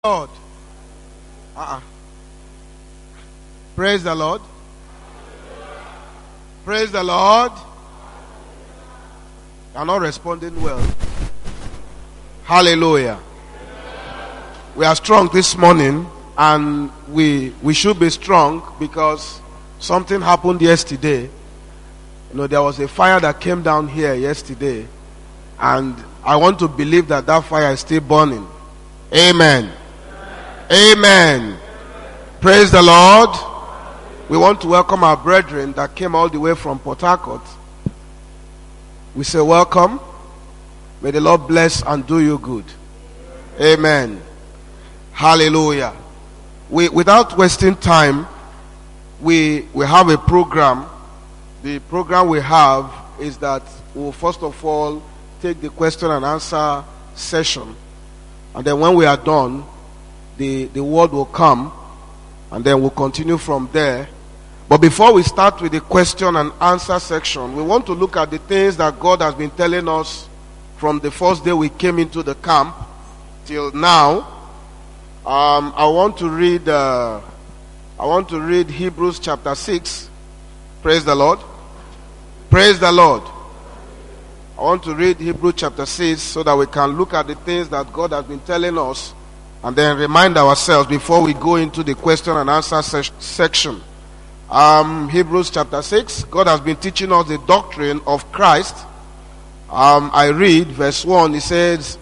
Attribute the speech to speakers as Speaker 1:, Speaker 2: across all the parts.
Speaker 1: Lord. Praise the Lord. Praise the Lord. You are not responding well. Hallelujah. We are strong this morning, and we should be strong because something happened yesterday. There was a fire that came down here yesterday, and I want to believe that fire is still burning. Amen. Amen. Praise the Lord. We want to welcome our brethren that came all the way from Port Harcourt. We say welcome. May the Lord bless and do you good. Amen. Hallelujah. Without wasting time, we have a program. The program we have is that we'll first of all take the question and answer session. And then when we are done, the word will come, and then we'll continue from there. But before we start with the question and answer section, we want to look at the things that God has been telling us from the first day we came into the camp till now. I want to read Hebrews chapter 6. Praise the Lord. Praise the Lord. I want to read Hebrews chapter 6 so that we can look at the things that God has been telling us and then remind ourselves before we go into the question and answer section. Hebrews chapter 6, God has been teaching us the doctrine of Christ. I read verse 1, it says,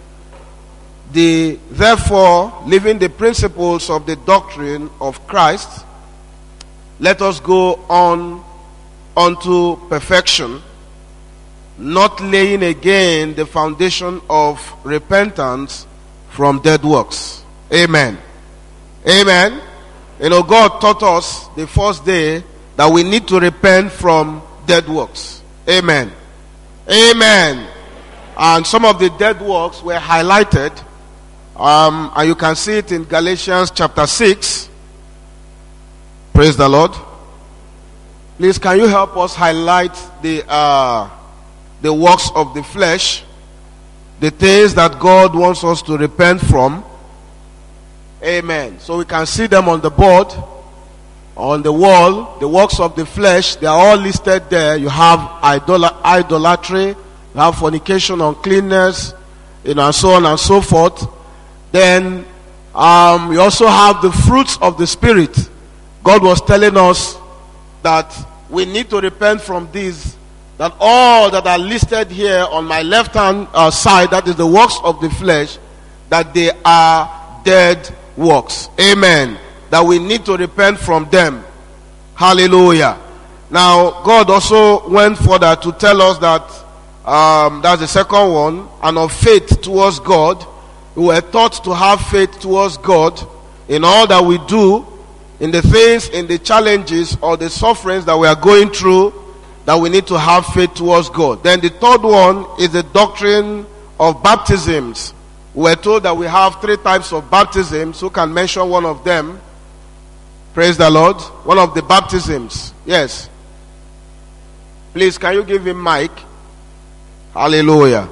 Speaker 1: Therefore, leaving the principles of the doctrine of Christ, let us go on unto perfection, not laying again the foundation of repentance from dead works. Amen. Amen. God taught us the first day that we need to repent from dead works. Amen. Amen. And some of the dead works were highlighted. And you can see it in Galatians chapter 6. Praise the Lord. Please, can you help us highlight the works of the flesh, the things that God wants us to repent from? Amen. So we can see them on the board, on the wall. The works of the flesh, they are all listed there. You have idolatry, you have fornication, uncleanness, and so on and so forth. Then you also have the fruits of the Spirit. God was telling us that we need to repent from these, that all that are listed here on my left hand side, that is the works of the flesh, that they are dead works. Amen. That we need to repent from them. Hallelujah. Now, God also went further to tell us that, that's the second one, and of faith towards God. We were taught to have faith towards God in all that we do, in the things, in the challenges or the sufferings that we are going through, that we need to have faith towards God. Then the third one is the doctrine of baptisms. We were told that we have 3 types of baptisms. Who can mention one of them? Praise the Lord. One of the baptisms. Yes. Please, can you give him mic? Hallelujah.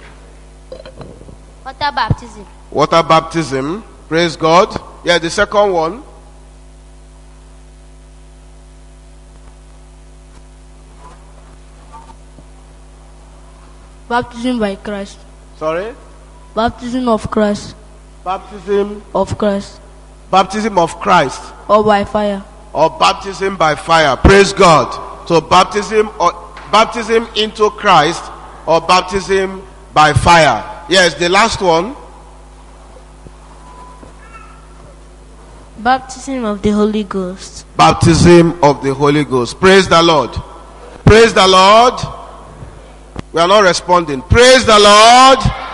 Speaker 2: Water baptism.
Speaker 1: Water baptism. Praise God. Yeah, the second one.
Speaker 3: Baptism by Christ.
Speaker 1: Sorry?
Speaker 3: Baptism of Christ.
Speaker 1: Baptism
Speaker 3: of Christ.
Speaker 1: Baptism of Christ.
Speaker 3: Or by fire.
Speaker 1: Or baptism by fire. Praise God. So baptism into Christ or baptism by fire. Yes, the last one.
Speaker 3: Baptism of the Holy Ghost.
Speaker 1: Baptism of the Holy Ghost. Praise the Lord. Praise the Lord. We are not responding. Praise the Lord.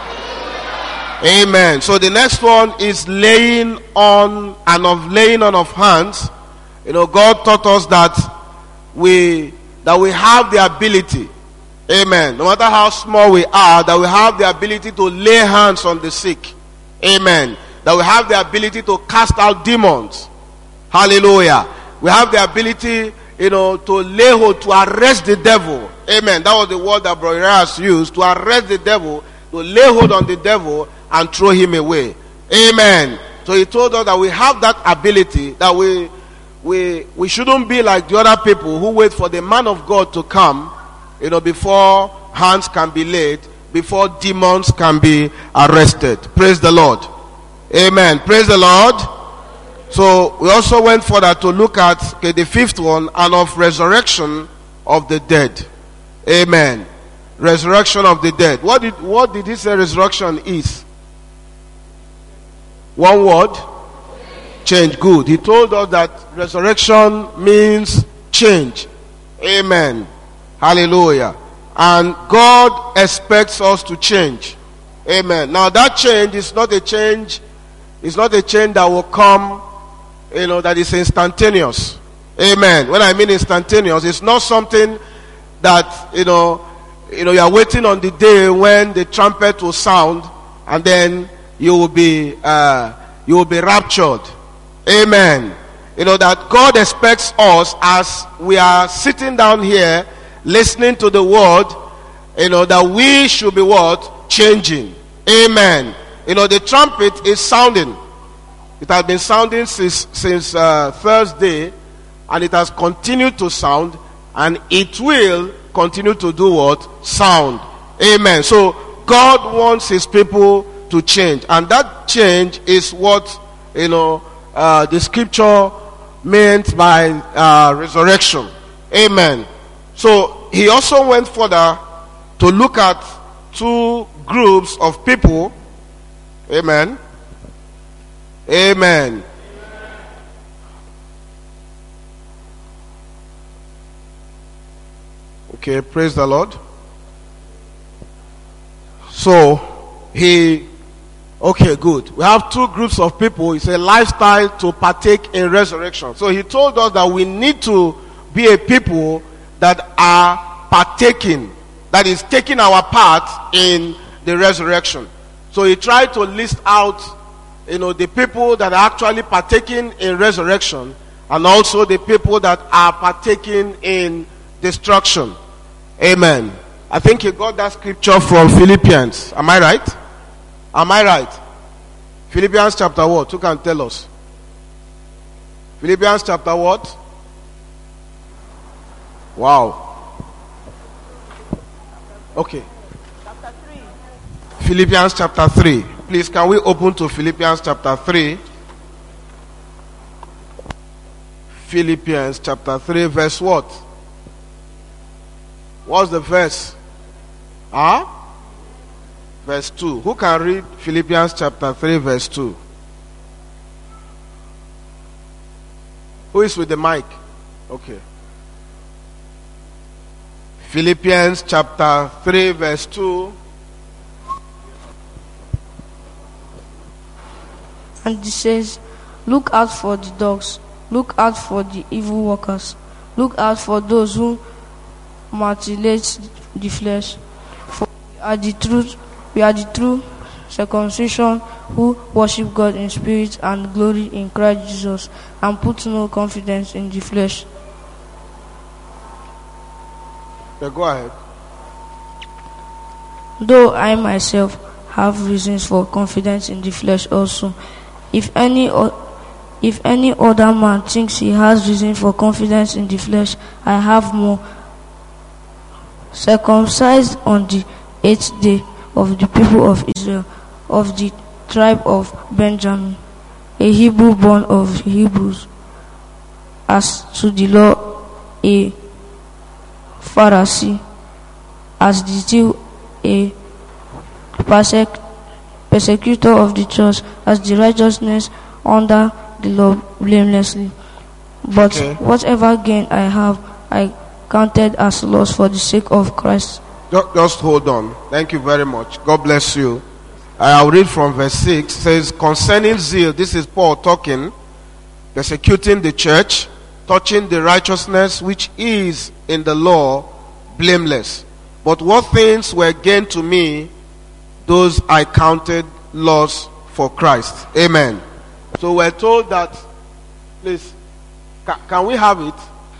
Speaker 1: Amen. So the next one is laying on of hands. God taught us that we have the ability. Amen. No matter how small we are, that we have the ability to lay hands on the sick. Amen. That we have the ability to cast out demons. Hallelujah. We have the ability, to lay hold, to arrest the devil. Amen. That was the word that Brother has used, to arrest the devil, to lay hold on the devil and throw him away. Amen. So he told us that we have that ability, that we shouldn't be like the other people who wait for the man of God to come, before hands can be laid, before demons can be arrested. Praise the Lord. Amen. Praise the Lord. So we also went further to look at the fifth one, and of resurrection of the dead. Amen. Resurrection of the dead. What did he say resurrection is? One word? Change. Good. He told us that resurrection means change. Amen. Hallelujah. And God expects us to change. Amen. Now that change is not a change. It's not a change that will come, that is instantaneous. Amen. When I mean instantaneous, it's not something that, you are waiting on the day when the trumpet will sound and then you will be raptured. Amen. That God expects us, as we are sitting down here listening to the word, that we should be what? Changing. Amen. The trumpet is sounding. It has been sounding since Thursday, and it has continued to sound, and it will continue to do what? Sound. Amen. So God wants his people to change, and that change is what the scripture meant by resurrection. Amen. So he also went further to look at two groups of people. Amen. Amen. Okay, praise the Lord. So okay, good. We have two groups of people. It's a lifestyle to partake in resurrection. So he told us that we need to be a people that are partaking, that is taking our part in the resurrection. So he tried to list out, the people that are actually partaking in resurrection, and also the people that are partaking in destruction. Amen. I think he got that scripture from Philippians. Am I right? Am I right? Philippians chapter what? Who can tell us? Philippians chapter what? Wow. Okay.
Speaker 3: Chapter 3.
Speaker 1: Philippians chapter 3. Please, can we open to Philippians chapter 3? Philippians chapter 3 verse what? What's the verse? Verse 2. Who can read Philippians chapter 3 verse 2? Who is with the mic? Okay. Philippians chapter 3 verse 2.
Speaker 3: And it says, look out for the dogs, look out for the evil workers, look out for those who mutilate the flesh. For we are the true circumcision who worship God in spirit and glory in Christ Jesus, and put no confidence in the flesh.
Speaker 1: Yeah, go ahead.
Speaker 3: Though I myself have reasons for confidence in the flesh also. If any other man thinks he has reason for confidence in the flesh, I have more. Circumcised on the 8th day of the people of Israel, of the tribe of Benjamin, a Hebrew born of Hebrews, as to the law a Pharisee, as the Jew a persecutor of the church, as the righteousness under the law blamelessly. But whatever gain I have, I counted as loss for the sake of Christ.
Speaker 1: Just hold on. Thank you very much. God bless you. I'll read from verse 6. It says, concerning zeal, this is Paul talking, persecuting the church, touching the righteousness which is in the law, blameless. But what things were gained to me, those I counted loss for Christ. Amen. So we're told that, please, can we have it?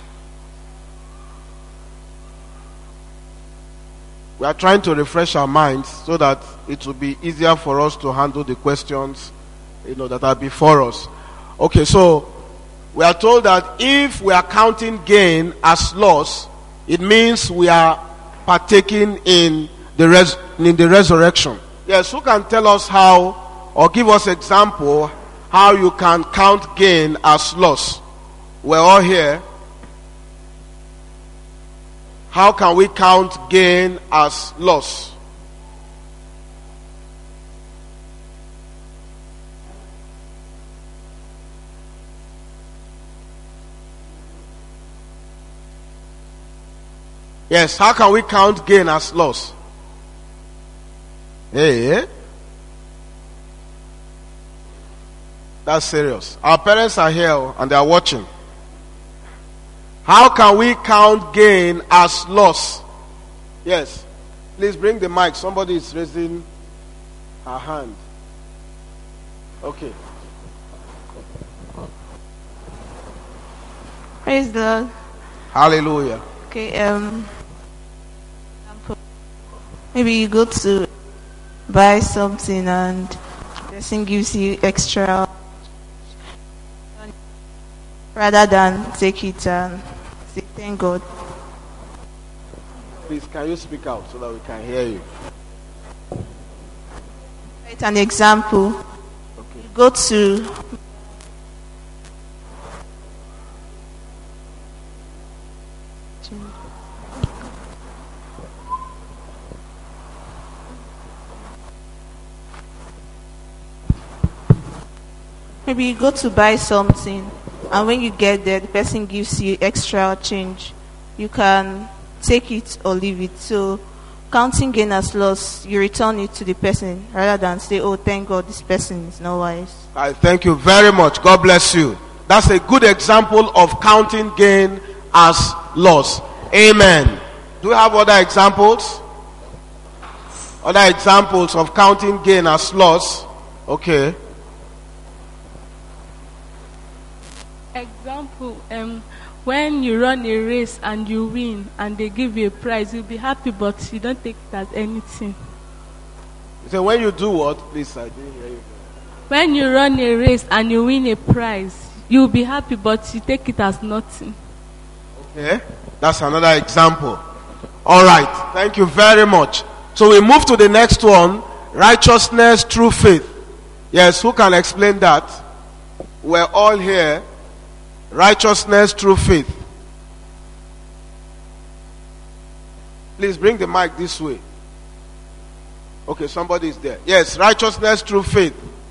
Speaker 1: We are trying to refresh our minds so that it will be easier for us to handle the questions, that are before us. Okay, so we are told that if we are counting gain as loss, it means we are partaking in the resurrection. Yes, who can tell us how, or give us example how you can count gain as loss? We're all here. How can we count gain as loss? Yes, how can we count gain as loss? Hey, that's serious. Our parents are here and they are watching. How can we count gain as loss? Yes. Please bring the mic. Somebody is raising her hand. Okay.
Speaker 2: Praise the Lord.
Speaker 1: Hallelujah.
Speaker 2: Okay, maybe you go to buy something and the person gives you extra rather than take it and say thank God.
Speaker 1: Please, can you speak out so that we can hear you?
Speaker 2: It's an example.
Speaker 1: Okay.
Speaker 2: You go to maybe you go to buy something and when you get there the person gives you extra change. You can take it or leave it. So counting gain as loss, you return it to the person rather than say, oh thank God this person is not wise.
Speaker 1: I thank you very much. God bless you. That's a good example of counting gain as loss. Amen. Do we have other examples? Other examples of counting gain as loss? Okay.
Speaker 4: Example, when you run a race and you win and they give you a prize, you'll be happy, but you don't take it as anything.
Speaker 1: So when you do what? Please, I didn't hear you.
Speaker 4: When you run a race and you win a prize, you'll be happy, but you take it as nothing.
Speaker 1: Okay. That's another example. All right. Thank you very much. So we move to the next one. Righteousness through faith. Yes, who can explain that? We're all here. Righteousness through faith. Please bring the mic this way. Okay, somebody is there. Yes, righteousness through faith.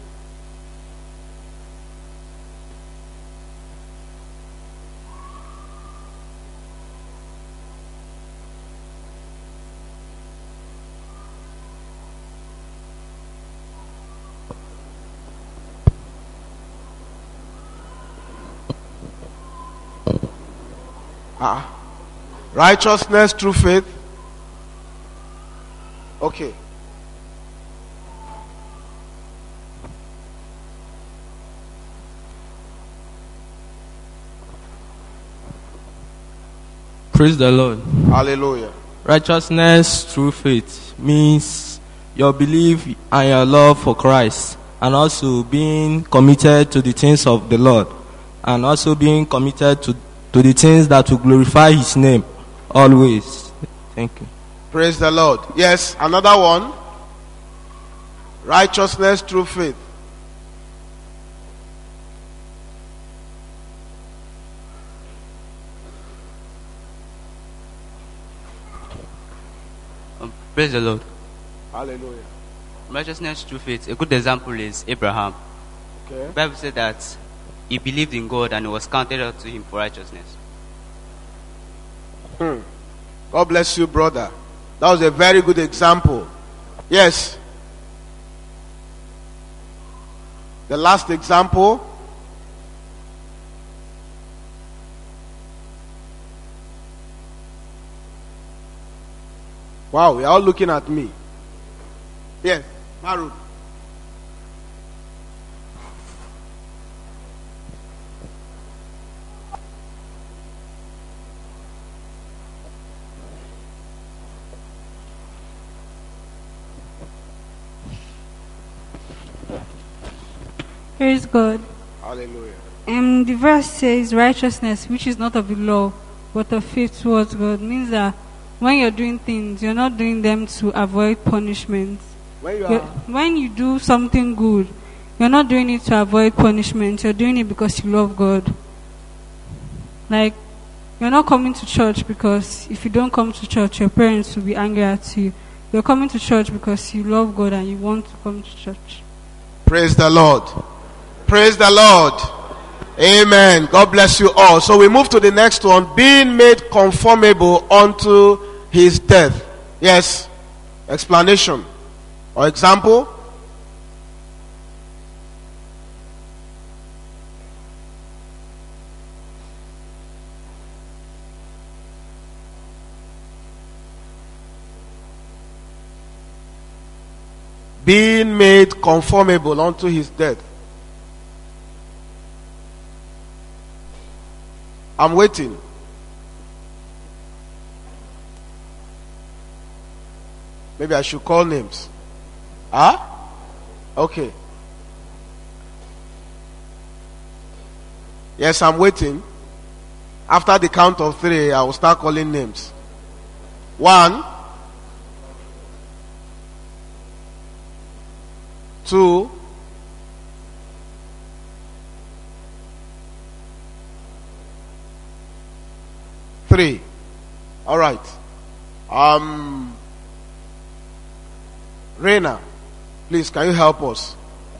Speaker 1: Righteousness through faith. Okay.
Speaker 5: Praise the Lord.
Speaker 1: Hallelujah.
Speaker 5: Righteousness through faith means your belief and your love for Christ, and also being committed to the things of the Lord, and also being committed to the things that will glorify His name always. Thank you.
Speaker 1: Praise the Lord. Yes, another one. Righteousness through faith.
Speaker 6: Praise the Lord.
Speaker 1: Hallelujah.
Speaker 6: Righteousness through faith. A good example is Abraham.
Speaker 1: Okay.
Speaker 6: The Bible said that he believed in God and it was counted out to him for righteousness.
Speaker 1: God bless you, brother. That was a very good example. Yes. The last example. Wow, you're all looking at me. Yes, Maru.
Speaker 7: Praise God.
Speaker 1: Hallelujah.
Speaker 7: The verse says righteousness which is not of the law but of faith towards God, means that when you're doing things, you're not doing them to avoid punishment. When you do something good, you're not doing it to avoid punishment. You're doing it because you love God. Like, you're not coming to church because if you don't come to church, your parents will be angry at you. You're coming to church because you love God and you want to come to church.
Speaker 1: Praise the Lord. Praise the Lord. Amen. God bless you all. So we move to the next one. Being made conformable unto his death. Yes. Explanation or example. Being made conformable unto his death. I'm waiting. Maybe I should call names. Okay. Yes, I'm waiting. After the count of 3, I will start calling names. 1, 2, 3. All right. Reina, please, can you help us?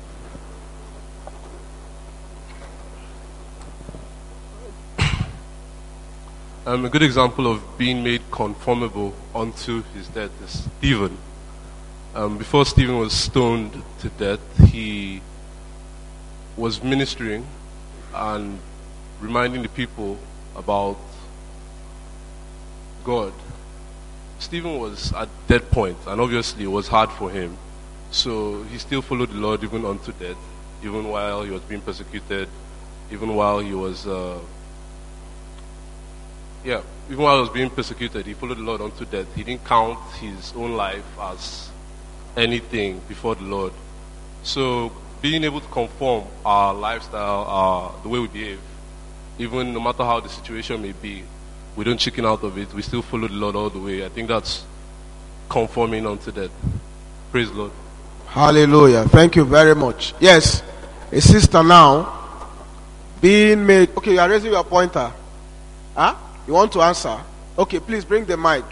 Speaker 8: A good example of being made conformable unto his death is Stephen. Before Stephen was stoned to death, he was ministering and reminding the people about God. Stephen was at that point, and obviously it was hard for him. So he still followed the Lord even unto death, even while he was being persecuted, even while he was, even while he was being persecuted, he followed the Lord unto death. He didn't count his own life as anything before the Lord. So being able to conform our lifestyle, the way we behave, even no matter how the situation may be, we don't chicken out of it. We still follow the Lord all the way. I think that's conforming unto that. Praise the Lord.
Speaker 1: Hallelujah. Thank you very much. Yes, a sister now being made. Okay, you are raising your pointer. You want to answer? Okay, please bring the mic.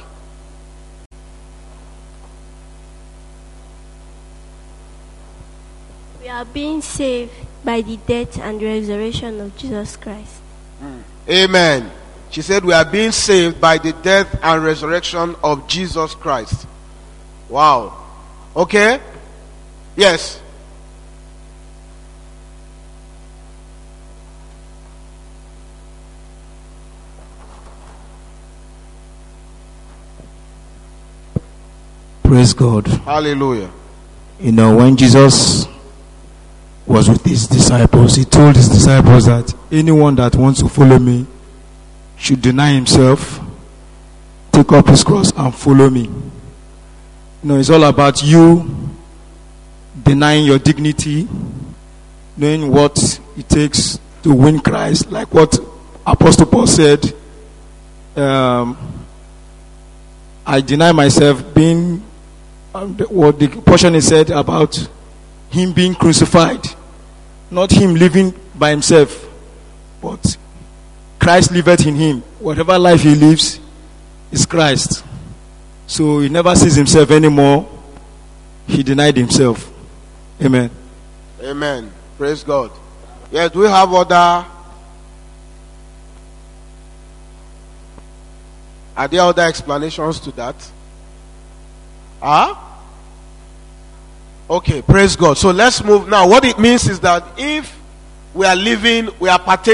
Speaker 9: We are being saved by the death and resurrection of Jesus Christ.
Speaker 1: Amen. She said we are being saved by the death and resurrection of Jesus Christ. Wow. Okay? Yes.
Speaker 10: Praise God.
Speaker 1: Hallelujah.
Speaker 10: You know, when Jesus was with his disciples, he told his disciples that anyone that wants to follow me should deny himself, take up his cross and follow me. You know, it's all about you denying your dignity, knowing what it takes to win Christ, like what Apostle Paul said, I deny myself, being what the portion is said about him being crucified, not him living by himself, but Christ liveth in him. Whatever life he lives is Christ. So he never sees himself anymore. He denied himself. Amen.
Speaker 1: Amen. Praise God. Yes, do we have other? Are there other explanations to that? Okay, praise God. So let's move now. What it means is that if we are living these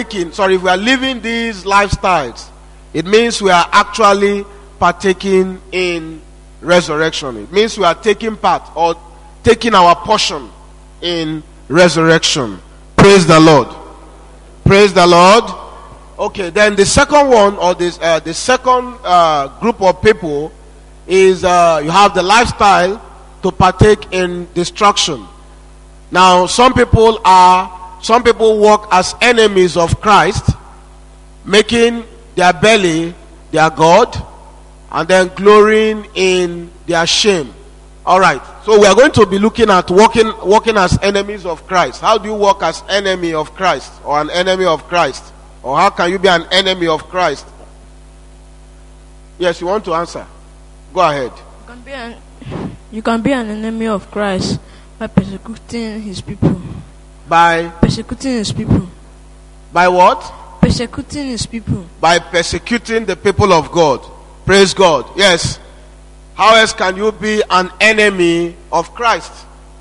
Speaker 1: lifestyles, it means we are actually partaking in resurrection. It means we are taking part or taking our portion in resurrection. Praise the Lord. Praise the Lord. Okay, then the second one, or the second group of people is you have the lifestyle to partake in destruction. Now, some people are some people walk as enemies of Christ, making their belly their God, and then glorying in their shame. All right. So we are going to be looking at walking as enemies of Christ. How do you walk as enemy of Christ or an enemy of Christ? Or how can you be an enemy of Christ? Yes, you want to answer? Go ahead.
Speaker 11: You can be an enemy of Christ by persecuting his people.
Speaker 1: By
Speaker 11: persecuting his people.
Speaker 1: By what?
Speaker 11: Persecuting his people.
Speaker 1: By persecuting the people of God. Praise God. Yes. How else can you be an enemy of Christ?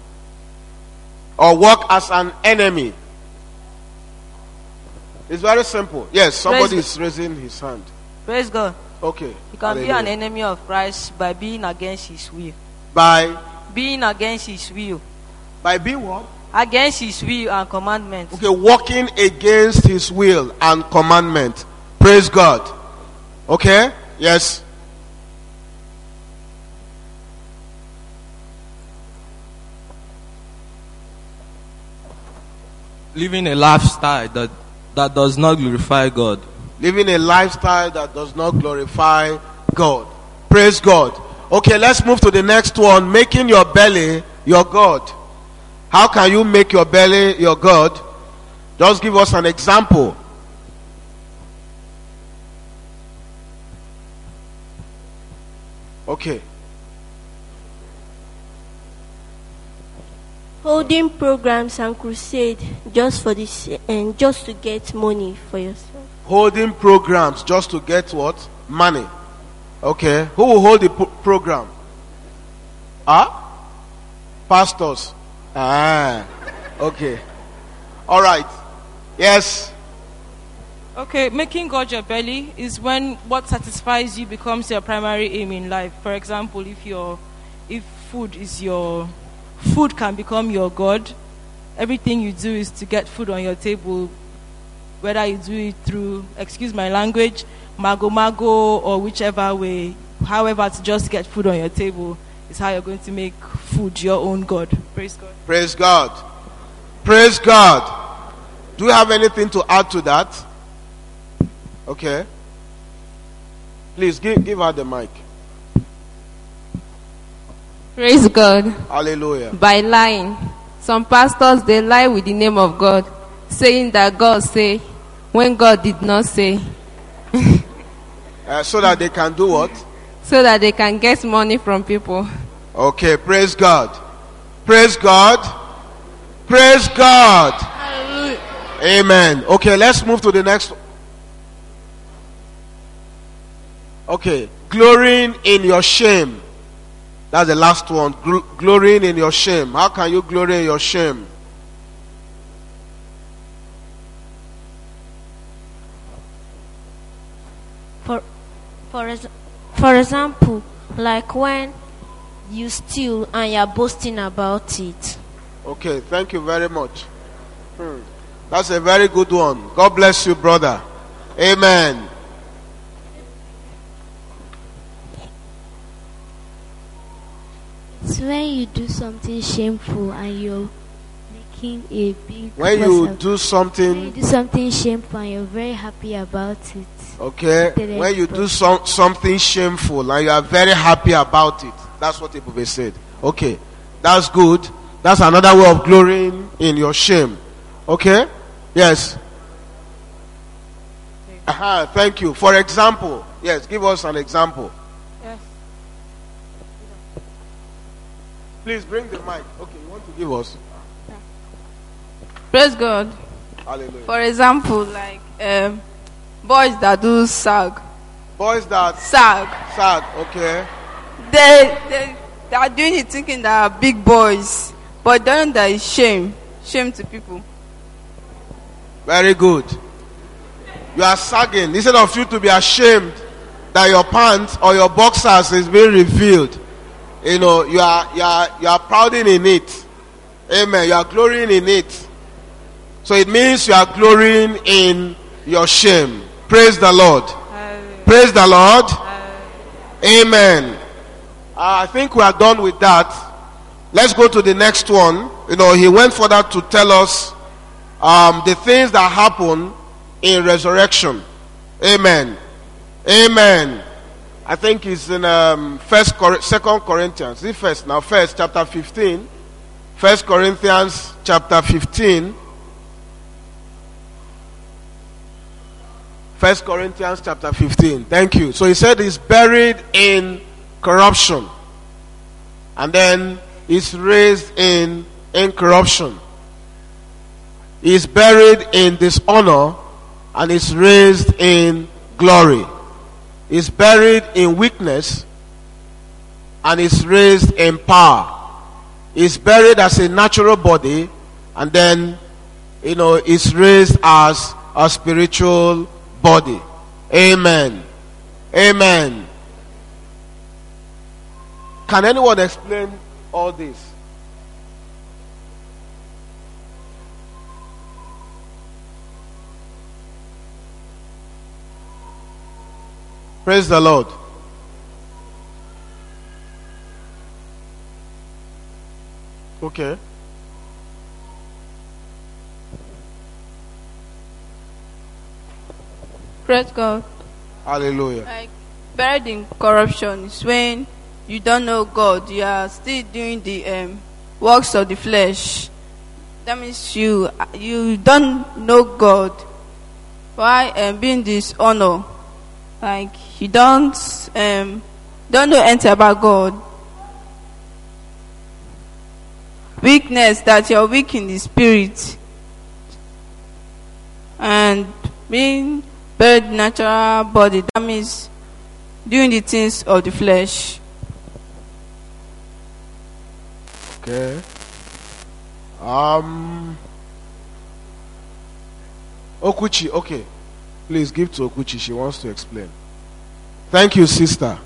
Speaker 1: Or walk as an enemy? It's very simple. Yes, somebody is raising his hand.
Speaker 12: Praise God.
Speaker 1: Okay.
Speaker 12: You can be an enemy of Christ by being against his will.
Speaker 1: By
Speaker 12: being against his will.
Speaker 1: By being what?
Speaker 12: Against his will and commandment.
Speaker 1: Okay, walking against his will and commandment. Praise God. Okay? Yes.
Speaker 5: Living a lifestyle that does not glorify God.
Speaker 1: Living a lifestyle that does not glorify God. Praise God. Okay, let's move to the next one. Making your belly your God. How can you make your belly your God? Just give us an example. Okay.
Speaker 9: Holding programs and crusade just for this and just to get money for yourself.
Speaker 1: Holding programs just to get what? Money. Okay. Who will hold the program? Pastors. Okay. All right. Yes.
Speaker 13: Okay, making God your belly is when what satisfies you becomes your primary aim in life. For example, if food can become your God, everything you do is to get food on your table, whether you do it through, excuse my language, mago or whichever way, however, to just get food on your table is how you're going to make food your own God. Praise God.
Speaker 1: Praise God. Praise God. Do you have anything to add to that? Okay. Please give her the mic.
Speaker 14: Praise God.
Speaker 1: Hallelujah.
Speaker 14: By lying. Some pastors, they lie with the name of God, saying that God say when God did not say.
Speaker 1: So that they can do what?
Speaker 14: So that they can get money from people.
Speaker 1: Okay, praise God. Praise God. Praise God.
Speaker 11: Hallelujah.
Speaker 1: Amen. Okay, let's move to the next. Okay, glorying in your shame. That's the last one. Glorying in your shame. How can you glory in your shame?
Speaker 9: For example, like when you steal and you're boasting about it.
Speaker 1: Okay, thank you very much. That's a very good one. God bless you, brother. Amen.
Speaker 15: It's when you do something shameful and you're making a big
Speaker 1: when you do something
Speaker 15: shameful and you're very happy about it.
Speaker 1: Okay. When you do something shameful and you are very happy about it. That's what people said. Okay. That's good. That's another way of glorying in your shame. Okay? Yes. Thank you. For example. Yes, give us an example.
Speaker 13: Yes.
Speaker 1: Please bring the mic. Okay, you want to give us?
Speaker 3: Praise God.
Speaker 1: Hallelujah.
Speaker 3: For example, like boys that do sag.
Speaker 1: Boys that
Speaker 3: sag.
Speaker 1: Okay.
Speaker 3: They are doing it thinking they are big boys, but then there is shame to people.
Speaker 1: Very good. You are sagging instead of you to be ashamed that your pants or your boxers is being revealed. You know, you are prouding in it. Amen. You are glorying in it. So it means you are glorying in your shame. Praise the Lord. Praise the Lord. Amen. I think we are done with that. Let's go to the next one. You know, he went further to tell us the things that happen in resurrection. Amen. Amen. I think it's in 2 Corinthians. The first now, first chapter 15. 1 Corinthians chapter 15. 1 Corinthians chapter 15. Thank you. So he said he's buried in corruption. And then he's raised in incorruption. He's buried in dishonor and is raised in glory. Is buried in weakness and is raised in power. Is buried as a natural body and then is raised as a spiritual body. Amen. Amen. Can anyone explain all this? Praise the Lord. Okay.
Speaker 11: Praise God.
Speaker 1: Hallelujah.
Speaker 11: Like, buried in corruption is when you don't know God. You are still doing the works of the flesh. That means you don't know God. Why being dishonor? Like you don't know anything about God. Weakness, that you're weak in the spirit. And being buried in natural body, that means doing the things of the flesh.
Speaker 1: Okay. Okuchi, okay. Please give to Okuchi. She wants to explain. Thank you, sister.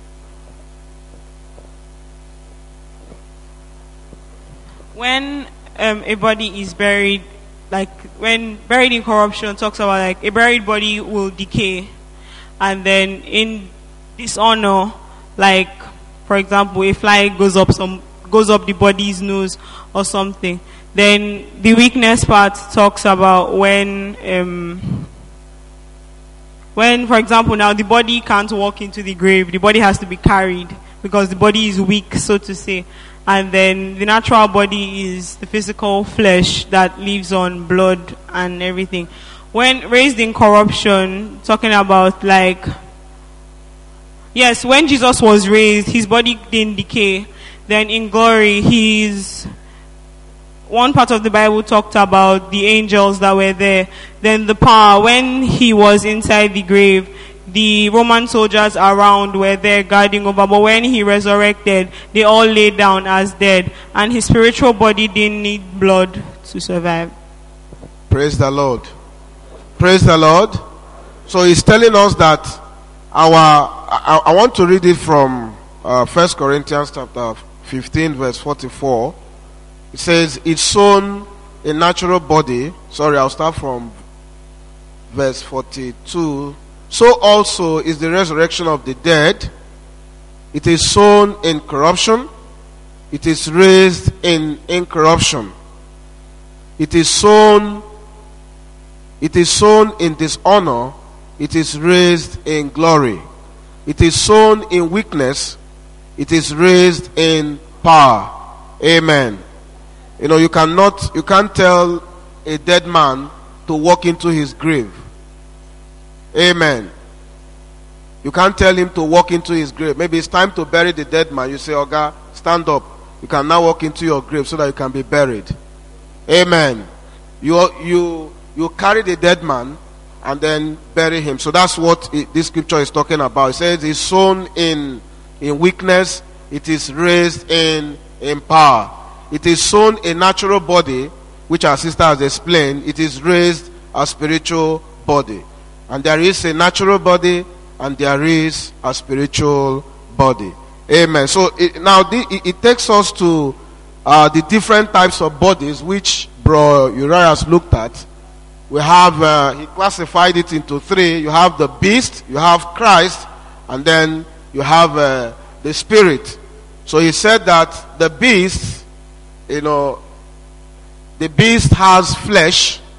Speaker 16: When a body is buried, like when buried in corruption, talks about like a buried body will decay, and then in dishonor, like for example, a fly goes up the body's nose or something. Then the weakness part talks about when, for example, now the body can't walk into the grave. The body has to be carried because the body is weak, so to say. And then the natural body is the physical flesh that lives on blood and everything. When raised in corruption, talking about like, yes, when Jesus was raised, his body didn't decay. Then in glory, one part of the Bible talked about the angels that were there. Then the power, when he was inside the grave, the Roman soldiers around were there guarding over. But when he resurrected, they all lay down as dead. And his spiritual body didn't need blood to survive.
Speaker 1: Praise the Lord. Praise the Lord. So he's telling us that I want to read it from 1 Corinthians chapter 15 verse 44. It says, it's sown a natural body. Sorry, I'll start from verse 42. So also is the resurrection of the dead. It is sown in corruption. It is raised in incorruption. It is sown in dishonor. It is raised in glory. It is sown in weakness. It is raised in power. Amen. You can't tell a dead man to walk into his grave. Amen. You can't tell him to walk into his grave. Maybe it's time to bury the dead man. You say, Oga, stand up. You can now walk into your grave so that you can be buried. Amen. You carry the dead man and then bury him. So that's what this scripture is talking about. It says it's sown in weakness. It is raised in power. It is sown a natural body, which our sister has explained. It is raised a spiritual body. And there is a natural body and there is a spiritual body. Amen. So it takes us to the different types of bodies which Bro Uriah has looked at. We have, he classified it into three. You have the beast, you have Christ, and then you have the spirit. So he said that the beast, the beast has flesh,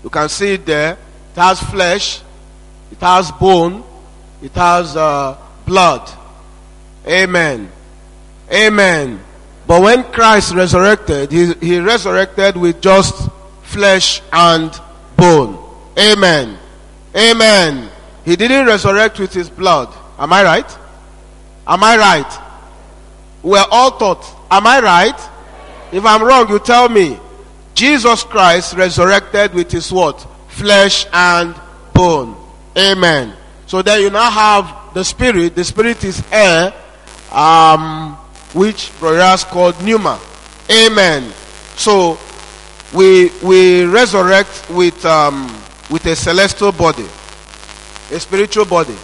Speaker 1: You can see it there. It has flesh, it has bone, it has blood. Amen. Amen. But when Christ resurrected, he resurrected with just flesh and bone. Amen. Amen. He didn't resurrect with his blood. Am I right? Am I right? We're all taught. Am I right? If I'm wrong, you tell me. Jesus Christ resurrected with his what? Flesh and bone. Amen. So then you now have the Spirit. The Spirit is air, which Brother called pneuma. Amen. So we resurrect with a celestial body, a spiritual body.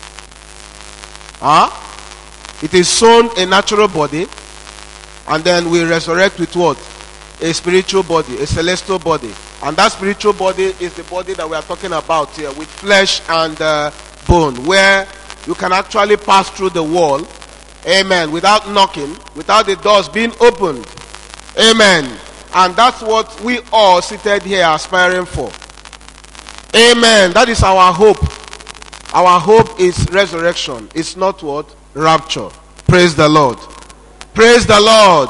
Speaker 1: It is sown a natural body, and then we resurrect with what? A spiritual body, a celestial body. And that spiritual body is the body that we are talking about here, with flesh and bone, where you can actually pass through the wall, amen, without knocking, without the doors being opened. Amen. And that's what we all seated here are aspiring for. Amen. That is our hope. Our hope is resurrection. It's not what? Rapture. Praise the Lord. Praise the Lord.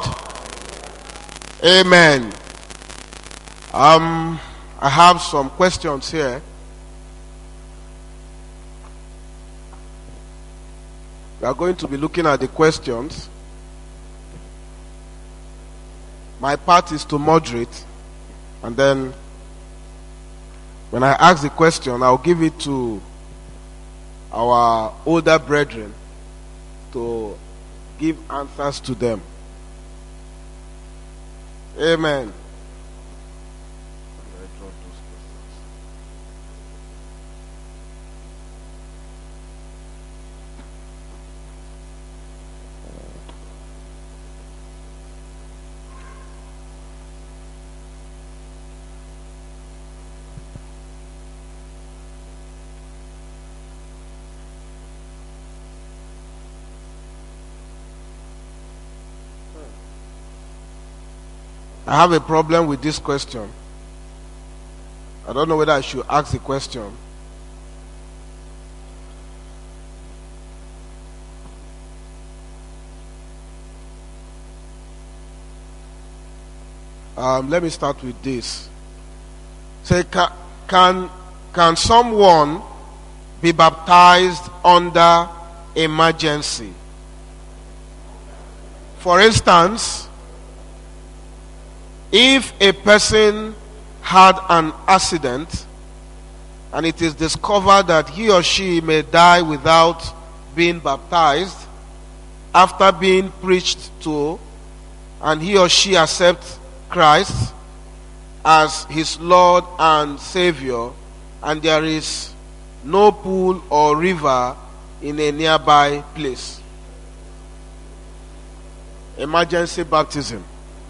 Speaker 1: Amen. I have some questions here. We are going to be looking at the questions. My part is to moderate, and then when I ask the question, I'll give it to our older brethren to give answers to them. Amen. I have a problem with this question. I don't know whether I should ask the question. Let me start with this. Say, can someone be baptized under emergency? For instance, if a person had an accident and it is discovered that he or she may die without being baptized, after being preached to, and he or she accepts Christ as his Lord and Savior, and there is no pool or river in a nearby place. Emergency baptism.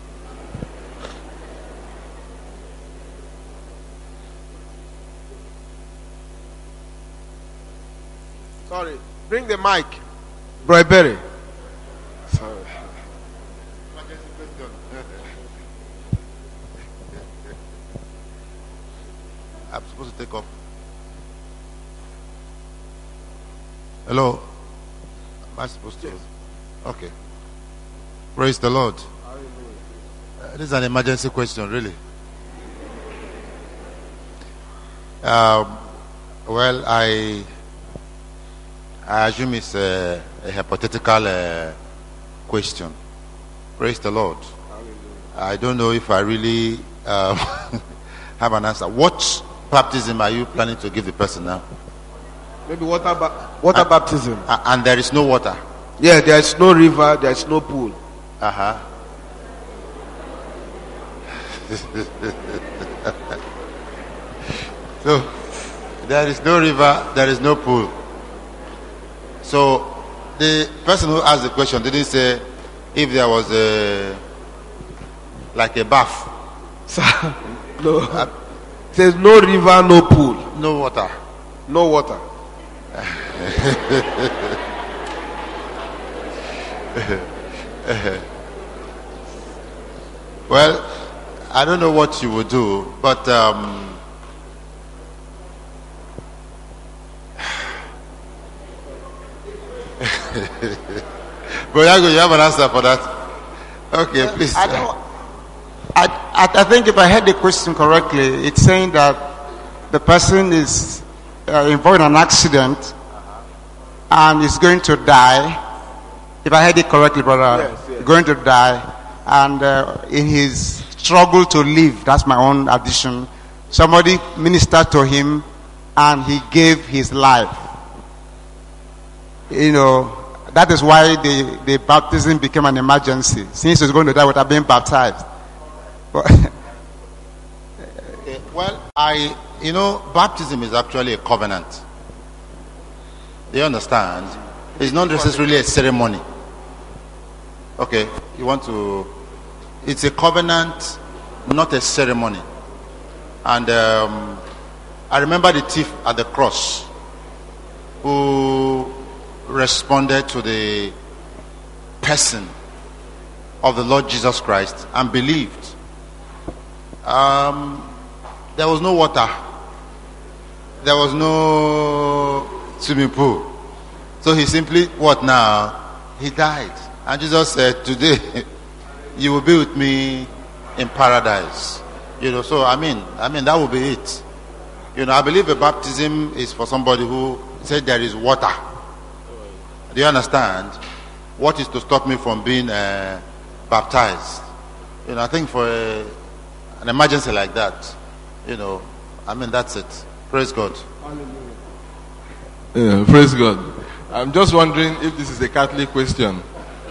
Speaker 1: Sorry, bring the mic, Bro Berry. Sorry.
Speaker 17: I'm supposed to take off. Hello? Am I supposed to? Yes. Okay. Praise the Lord. This is an emergency question, really. Well, I assume it's a hypothetical question. Praise the Lord. I don't know if I really have an answer. What baptism are you planning to give the person now?
Speaker 1: Maybe water baptism.
Speaker 17: And there is no water?
Speaker 1: Yeah, there is no river, there is no pool.
Speaker 17: So, there is no river, there is no pool. So, the person who asked the question didn't say if there was like a bath.
Speaker 1: No. There's no river, no pool.
Speaker 17: No water.
Speaker 1: No water.
Speaker 17: Well, I don't know what you would do, but But you have an answer for that? Okay, please.
Speaker 18: I think if I heard the question correctly, it's saying that the person is involved in an accident and is going to die. If I heard it correctly, brother,
Speaker 1: Yes.
Speaker 18: going to die, and in his struggle to live, that's my own addition, somebody ministered to him and he gave his life. You know, that is why the baptism became an emergency, since he's going to die without being baptized.
Speaker 17: Well, baptism is actually a covenant. Do you understand? It's not necessarily a ceremony. Okay, it's a covenant, not a ceremony. And I remember the thief at the cross who responded to the person of the Lord Jesus Christ and believed. There was no water. There was no swimming pool. So he simply, what now? He died. And Jesus said, today you will be with me in paradise. So I mean that will be it. I believe a baptism is for somebody who said there is water. Do you understand? What is to stop me from being baptized? I think for an emergency like that, that's it. Praise God.
Speaker 19: Yeah, praise God. I'm just wondering if this is a Catholic question.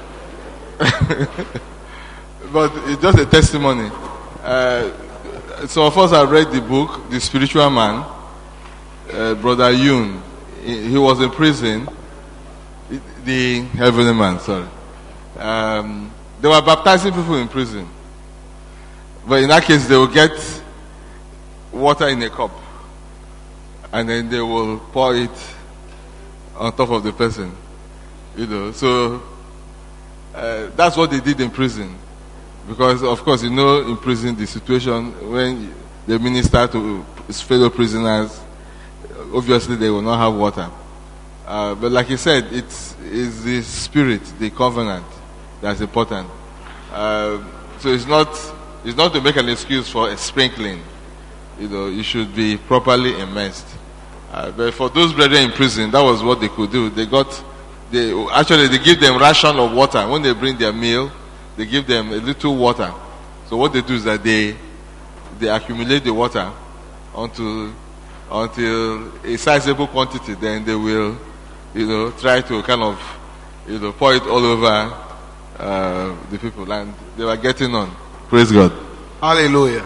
Speaker 19: But it's just a testimony. Some of us have read the book, The Spiritual Man. Brother Yun, he was in prison. The Heavenly Man, sorry. They were baptizing people in prison. But in that case, they will get water in a cup. And then they will pour it on top of the person. So that's what they did in prison. Because, of course, in prison, the situation when they minister to fellow prisoners, obviously they will not have water. But like you said, it's the spirit, the covenant that's important. So it's not to make an excuse for a sprinkling. You should be properly immersed. But for those brethren in prison, that was what they could do. They give them ration of water. When they bring their meal, they give them a little water. So what they do is that they accumulate the water until a sizable quantity. Then they will, try to kind of, pour it all over the people, and they were getting on. Praise God.
Speaker 1: Hallelujah.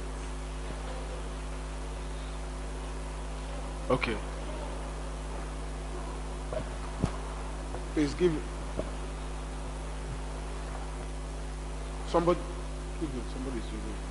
Speaker 1: Okay. Please give it. Somebody. Give it. Somebody's using it.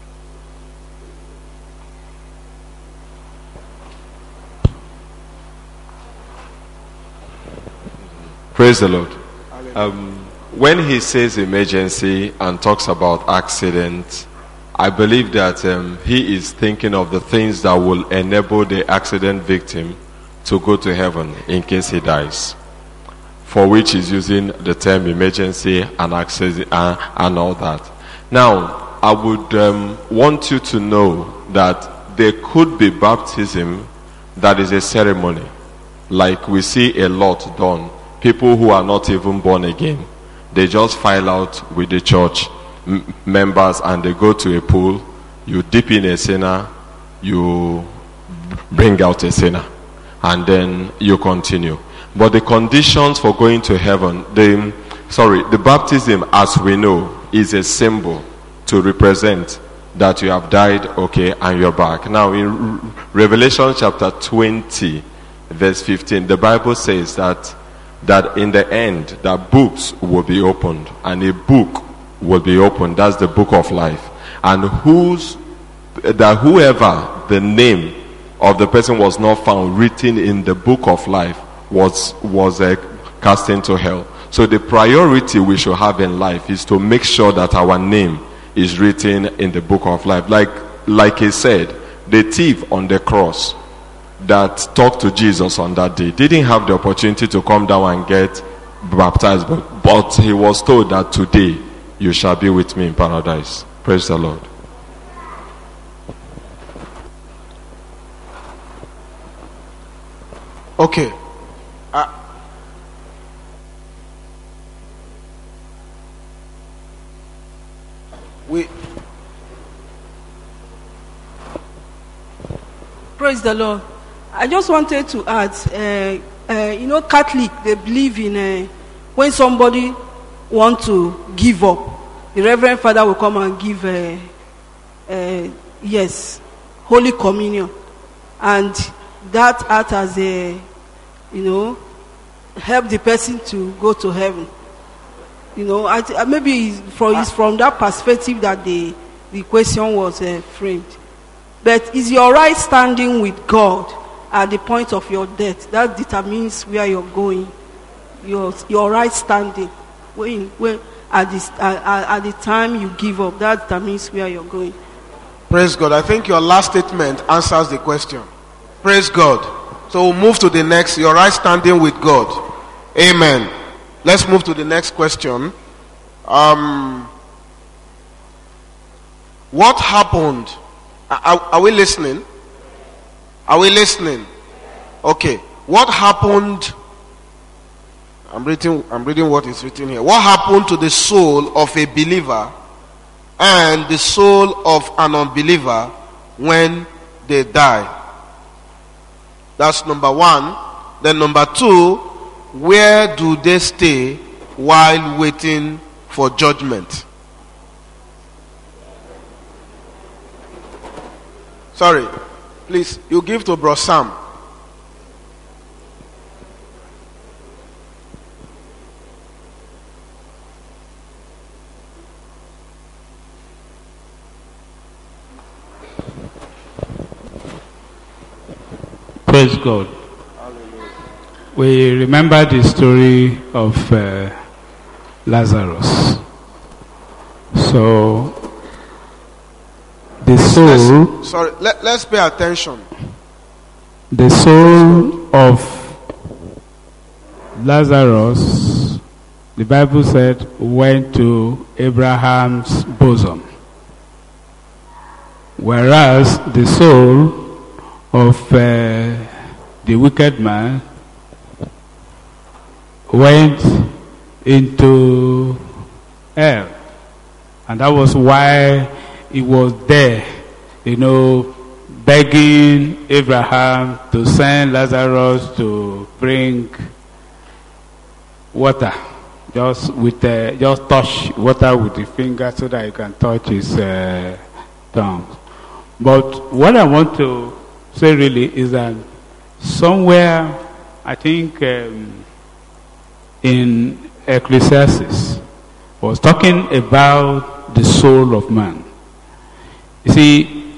Speaker 20: Praise the Lord. When he says emergency and talks about accident, I believe that he is thinking of the things that will enable the accident victim to go to heaven in case he dies, for which he's using the term emergency and accident and all that. Now, I would want you to know that there could be baptism that is a ceremony, like we see a lot done. People who are not even born again, they just file out with the church members and they go to a pool. You dip in a sinner, you bring out a sinner, and then you continue. But the conditions for going to heaven, the baptism, as we know, is a symbol to represent that you have died, okay, and you're back. Now in Revelation chapter 20 verse 15, the Bible says that in the end, that books will be opened, and a book will be opened. That's the book of life. And whoever the name of the person was not found written in the book of life was cast into hell. So the priority we should have in life is to make sure that our name is written in the book of life. Like he said, the thief on the cross, that talked to Jesus on that day didn't have the opportunity to come down and get baptized, but he was told that today you shall be with me in paradise. Praise the Lord.
Speaker 1: Okay.
Speaker 21: Praise the Lord. I just wanted to add, Catholic, they believe in when somebody want to give up, the Reverend Father will come and give, Holy Communion. And that act as help the person to go to heaven. Maybe it's from that perspective that the question was framed. But is your right standing with God at the point of your death? That determines where you're going. Your right standing when at the time you give up, that determines where you're going.
Speaker 1: Praise God. I think your last statement answers the question. Praise God. So we'll move to the next. Your right standing with God. Amen. Let's move to the next question. What happened? Are we listening? Are we listening? Okay. What happened? I'm reading what is written here. What happened to the soul of a believer and the soul of an unbeliever when they die? That's number one. Then number two, where do they stay while waiting for judgment? Sorry, please, you give to Bro Sam.
Speaker 22: Praise God. We remember the story of Lazarus. So, the soul...
Speaker 1: Let's pay attention.
Speaker 22: The soul of Lazarus, the Bible said, went to Abraham's bosom. Whereas the soul of the wicked man went into hell. And that was why he was there, begging Abraham to send Lazarus to bring water. Just touch water with the finger so that he can touch his tongue. But what I want to say really is that somewhere, I think in Ecclesiastes, was talking about the soul of man. You see,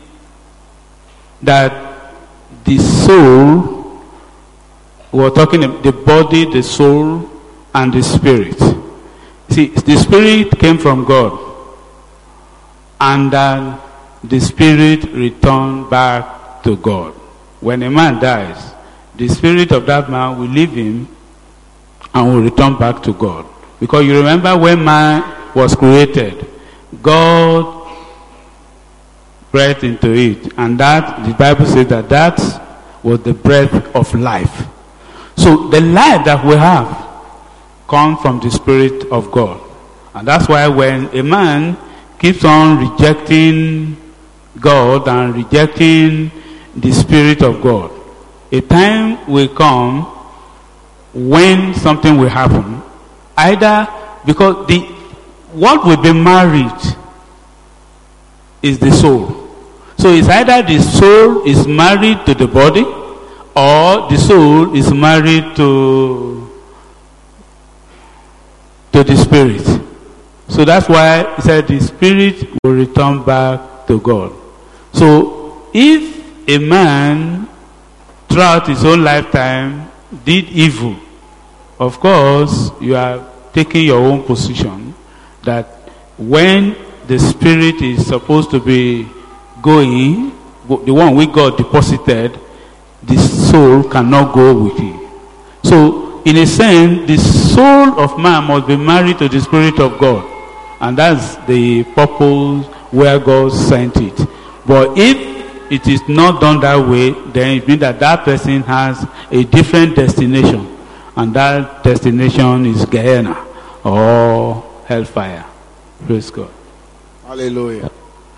Speaker 22: that the soul, we're talking about the body, the soul, and the spirit. See, the spirit came from God, and then the spirit returned back to God. When a man dies, the spirit of that man will leave him and will return back to God. Because you remember when man was created, God breathed into it, and that the Bible says that was the breath of life. So the life that we have comes from the Spirit of God. And that's why when a man keeps on rejecting God and rejecting the Spirit of God, a time will come when something will happen. Either because what will be married is the soul. So it's either the soul is married to the body, or the soul is married to the spirit. So that's why he said the spirit will return back to God. So if a man throughout his whole lifetime did evil, of course you are taking your own position that when the spirit is supposed to be going, the one we God deposited, the soul cannot go with you. So, in a sense, the soul of man must be married to the Spirit of God. And that's the purpose where God sent it. But if it is not done that way, then it means that that person has a different destination. And that destination is Gehenna or hellfire. Praise God.
Speaker 1: Hallelujah.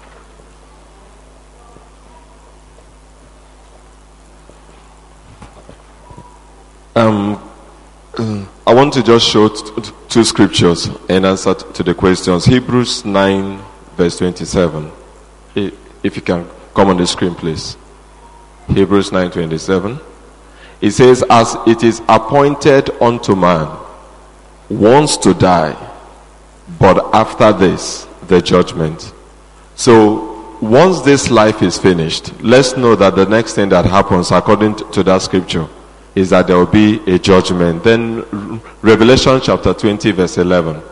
Speaker 20: I want to just show two scriptures in answer to the questions. Hebrews 9 verse 27. If you can come on the screen, please. Hebrews 9:27. It says, as it is appointed unto man once to die, but after this, the judgment. So, once this life is finished, let's know that the next thing that happens according to that scripture is that there will be a judgment. Then Revelation chapter 20 verse 11.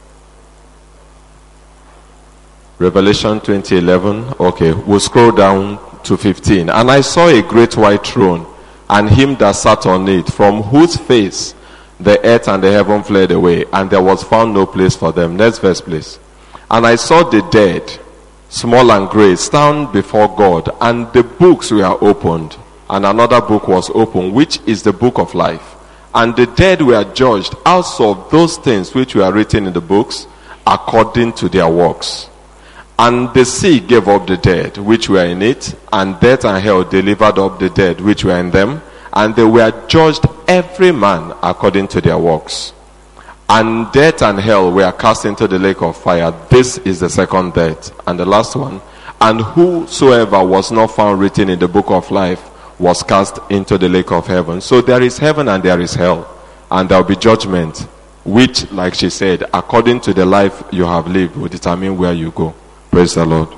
Speaker 20: Revelation 20:11. Okay, we'll scroll down to 15. And I saw a great white throne, and him that sat on it, from whose face the earth and the heaven fled away, and there was found no place for them. Next verse, please. And I saw the dead, small and great, stand before God, and the books were opened. And another book was opened, which is the book of life. And the dead were judged out of those things which were written in the books, according to their works. And the sea gave up the dead which were in it, and death and hell delivered up the dead which were in them, and they were judged every man according to their works. And death and hell were cast into the lake of fire. This is the second death. And the last one. And whosoever was not found written in the book of life was cast into the lake of heaven. So there is heaven and there is hell. And there will be judgment, which, like she said, according to the life you have lived, will determine where you go. Praise the Lord.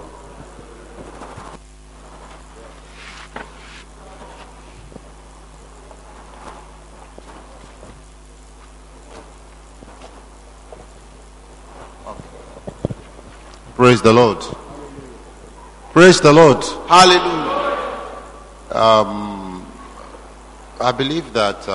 Speaker 17: Praise the Lord. Praise the Lord.
Speaker 1: Hallelujah.
Speaker 17: I believe that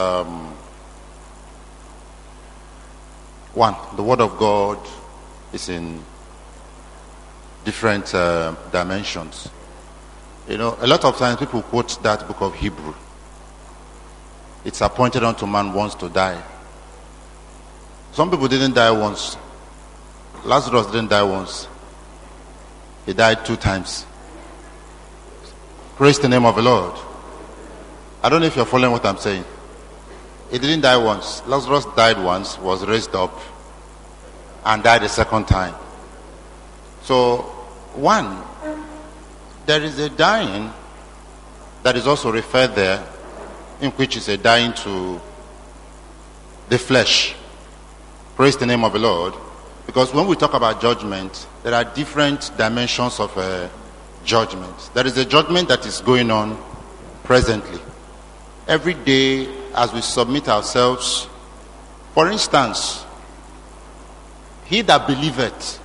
Speaker 17: one, the Word of God is in different dimensions. You know, a lot of times people quote that book of Hebrew. It's appointed unto man once to die. Some people didn't die once. Lazarus didn't die once. He died 2 times. Praise the name of the Lord. I don't know if you're following what I'm saying. He didn't die once. Lazarus died once, was raised up, and died a second time. So, one, there is a dying that is also referred there, in which is a dying to the flesh. Praise the name of the Lord. Because when we talk about judgment, there are different dimensions of judgment. There is a judgment that is going on presently. Every day as we submit ourselves, for instance, he that believeth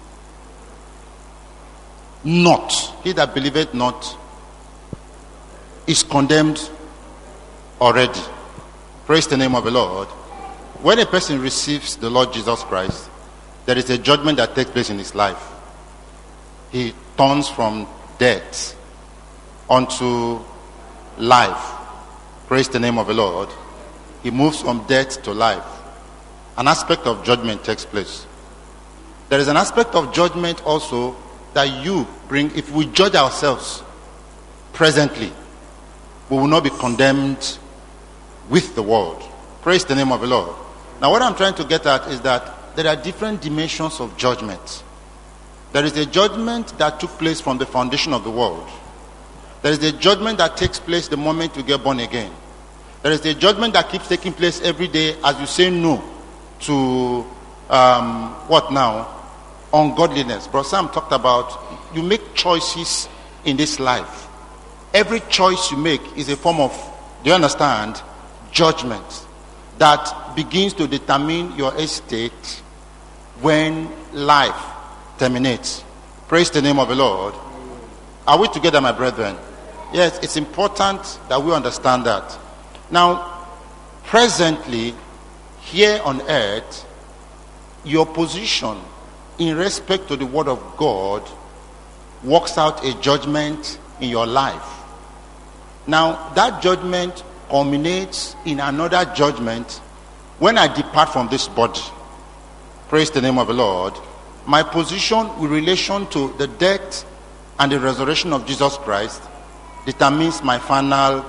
Speaker 17: not, he that believeth not is condemned already. Praise the name of the Lord. When a person receives the Lord Jesus Christ, there is a judgment that takes place in his life. He turns from death unto life. Praise the name of the Lord. He moves from death to life. An aspect of judgment takes place. There is an aspect of judgment also that you bring. If we judge ourselves presently, we will not be condemned with the world. Praise the name of the Lord. Now what I'm trying to get at is that there are different dimensions of judgment. There is a judgment that took place from the foundation of the world. There is a judgment that takes place the moment you get born again. There is a judgment that keeps taking place every day as you say no to what now? Ungodliness. Brother Sam talked about you make choices in this life. Every choice you make is a form of, do you understand, judgment that begins to determine your estate when life terminates. Praise the name of the Lord. Are we together, my brethren? Yes, it's important that we understand that. Now, presently, here on earth, your position in respect to the word of God works out a judgment in your life. Now, that judgment culminates in another judgment when I depart from this body. Praise the name of the Lord. My position with relation to the death and the resurrection of Jesus Christ determines my final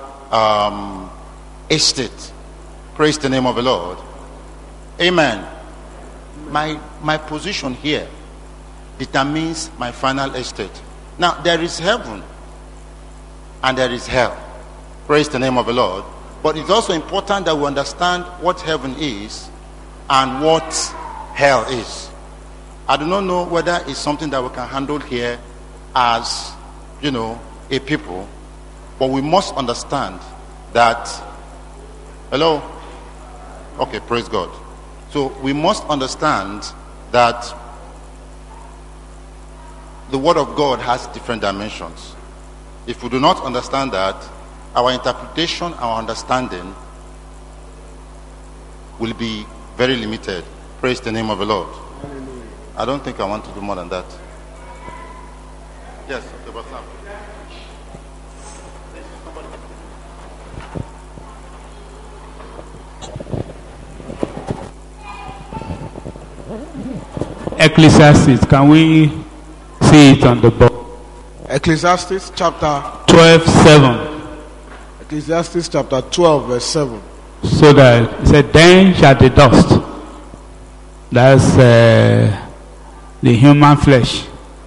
Speaker 17: estate. Praise the name of the Lord. Amen. My position here determines my final estate. Now, there is heaven and there is hell. Praise the name of the Lord. But it's also important that we understand what heaven is and what hell is. I do not know whether it's something that we can handle here as, a people. But we must understand that, hello? Okay, praise God. So we must understand that the word of God has different dimensions. If we do not understand that, our interpretation, our understanding will be very limited. Praise the name of the Lord. I don't think I want to do more than that. Yes, okay, what's up?
Speaker 22: Ecclesiastes, can we see it on the board?
Speaker 1: Ecclesiastes chapter
Speaker 22: 12:7.
Speaker 1: Ecclesiastes chapter 12 verse 7.
Speaker 22: So that it said, then shall the dust, that's the human flesh.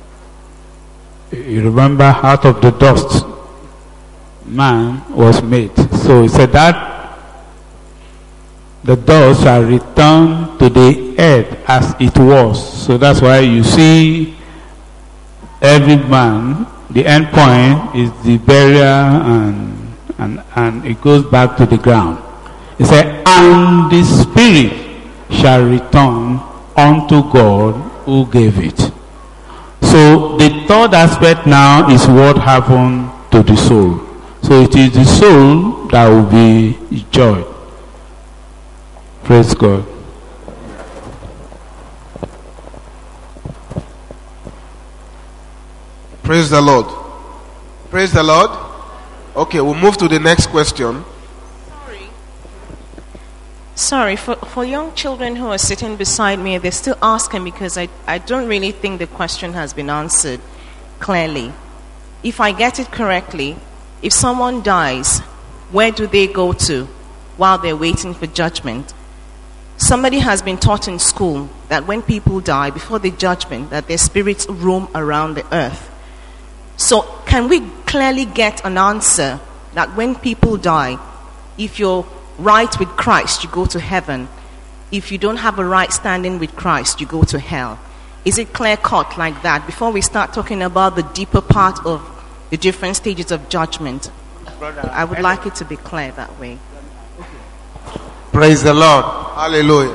Speaker 22: You remember, out of the dust man was made. So it said that the dust shall return to the earth as it was. So that's why you see every man, the end point is the burial and it goes back to the ground. It said, and the spirit shall return unto God who gave it. So the third aspect now is what happened to the soul. So it is the soul that will be judged. Praise God.
Speaker 1: Praise the Lord. Praise the Lord. Okay, we'll move to the next question.
Speaker 2: Sorry, for young children who are sitting beside me, they're still asking because I don't really think the question has been answered clearly. If I get it correctly, if someone dies, where do they go to while they're waiting for judgment? Somebody has been taught in school that when people die, before the judgment, that their spirits roam around the earth. So can we clearly get an answer that when people die, if you're right with Christ, you go to heaven. If you don't have a right standing with Christ, you go to hell. Is it clear cut like that before we start talking about the deeper part of the different stages of judgment? I would like it to be clear that way.
Speaker 18: Praise the Lord.
Speaker 1: Hallelujah.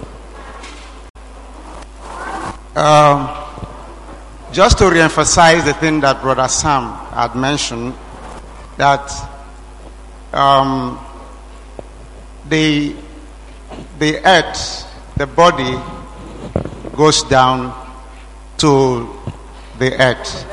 Speaker 18: Just to reemphasize the thing that Brother Sam had mentioned, that the earth, the body, goes down to the earth,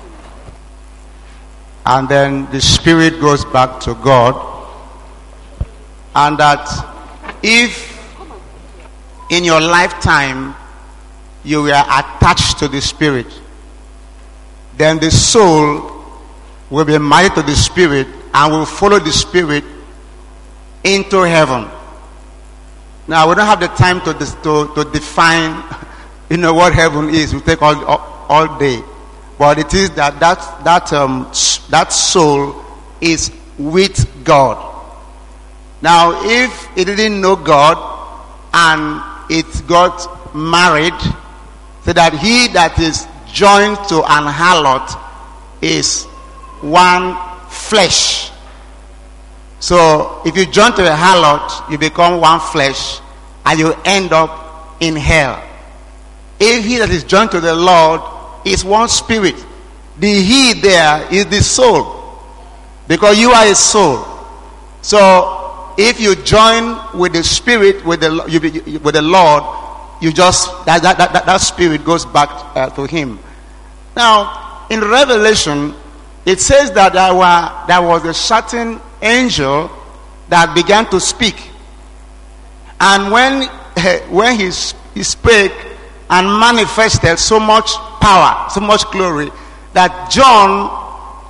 Speaker 18: and then the spirit goes back to God, and that if in your lifetime you were attached to the spirit, then the soul will be married to the spirit and will follow the spirit into heaven. Now, we don't have the time to define, what heaven is. We take all day, but it is that soul is with God. Now, if it didn't know God and it got married, so that he that is joined to an harlot is one flesh. So if you join to a harlot, you become one flesh and you end up in hell. If he that is joined to the Lord is one spirit, the he there is the soul. Because you are a soul. So if you join with the Spirit, with the Lord, you just that spirit goes back to Him. Now, in Revelation, it says that there was a certain angel that began to speak, and when he spake and manifested so much power, so much glory, that John,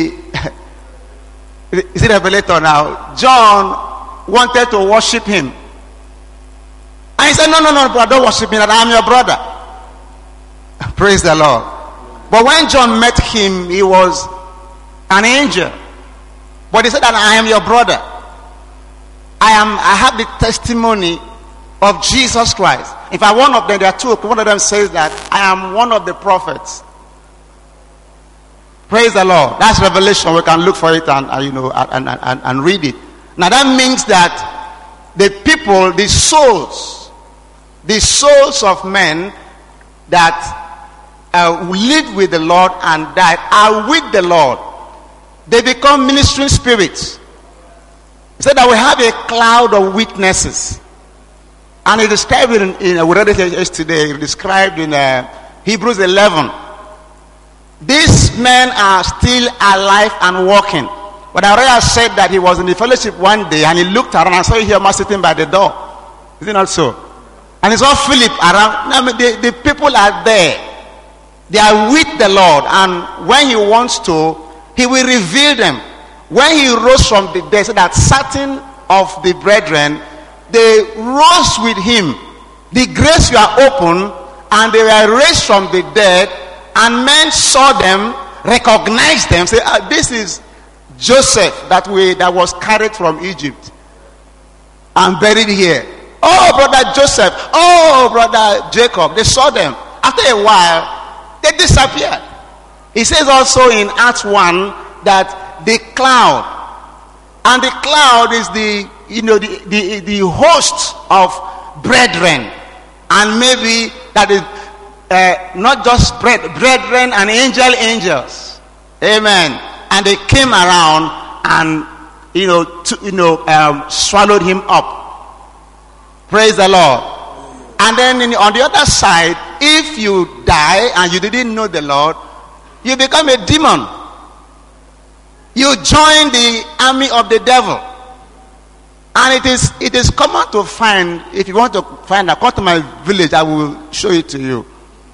Speaker 18: is it Revelator now? John wanted to worship him. And he said, no, brother, don't worship me, that I am your brother. Praise the Lord. But when John met him, he was an angel. But he said that I am your brother. I have the testimony of Jesus Christ. In fact, one of them, there are two. One of them says that I am one of the prophets. Praise the Lord. That's Revelation. We can look for it and read it. Now that means that the people, the souls of men that live with the Lord and that are with the Lord, they become ministering spirits. He said that we have a cloud of witnesses. And he described it we read it yesterday, it described in Hebrews 11. These men are still alive and walking. But Isaiah said that he was in the fellowship one day and he looked around and saw him sitting by the door. Is it not so? And he saw Philip around. Now, the people are there. They are with the Lord. And when he wants to, he will reveal them. When he rose from the dead, said that certain of the brethren, they rose with him. The graves were open and they were raised from the dead, and men saw them, recognized them, say, this is Joseph that was carried from Egypt and buried here. Oh, brother Joseph. Oh, brother Jacob. They saw them. After a while, they disappeared. He says also in Acts 1 that the cloud, and the cloud is the host of brethren, and maybe that is not just brethren and angels. Amen. And they came around and swallowed him up. Praise the Lord. And then on the other side, if you die and you didn't know the Lord, you become a demon. You join the army of the devil. And it is common to find, if you want to find, come to my village, I will show it to you.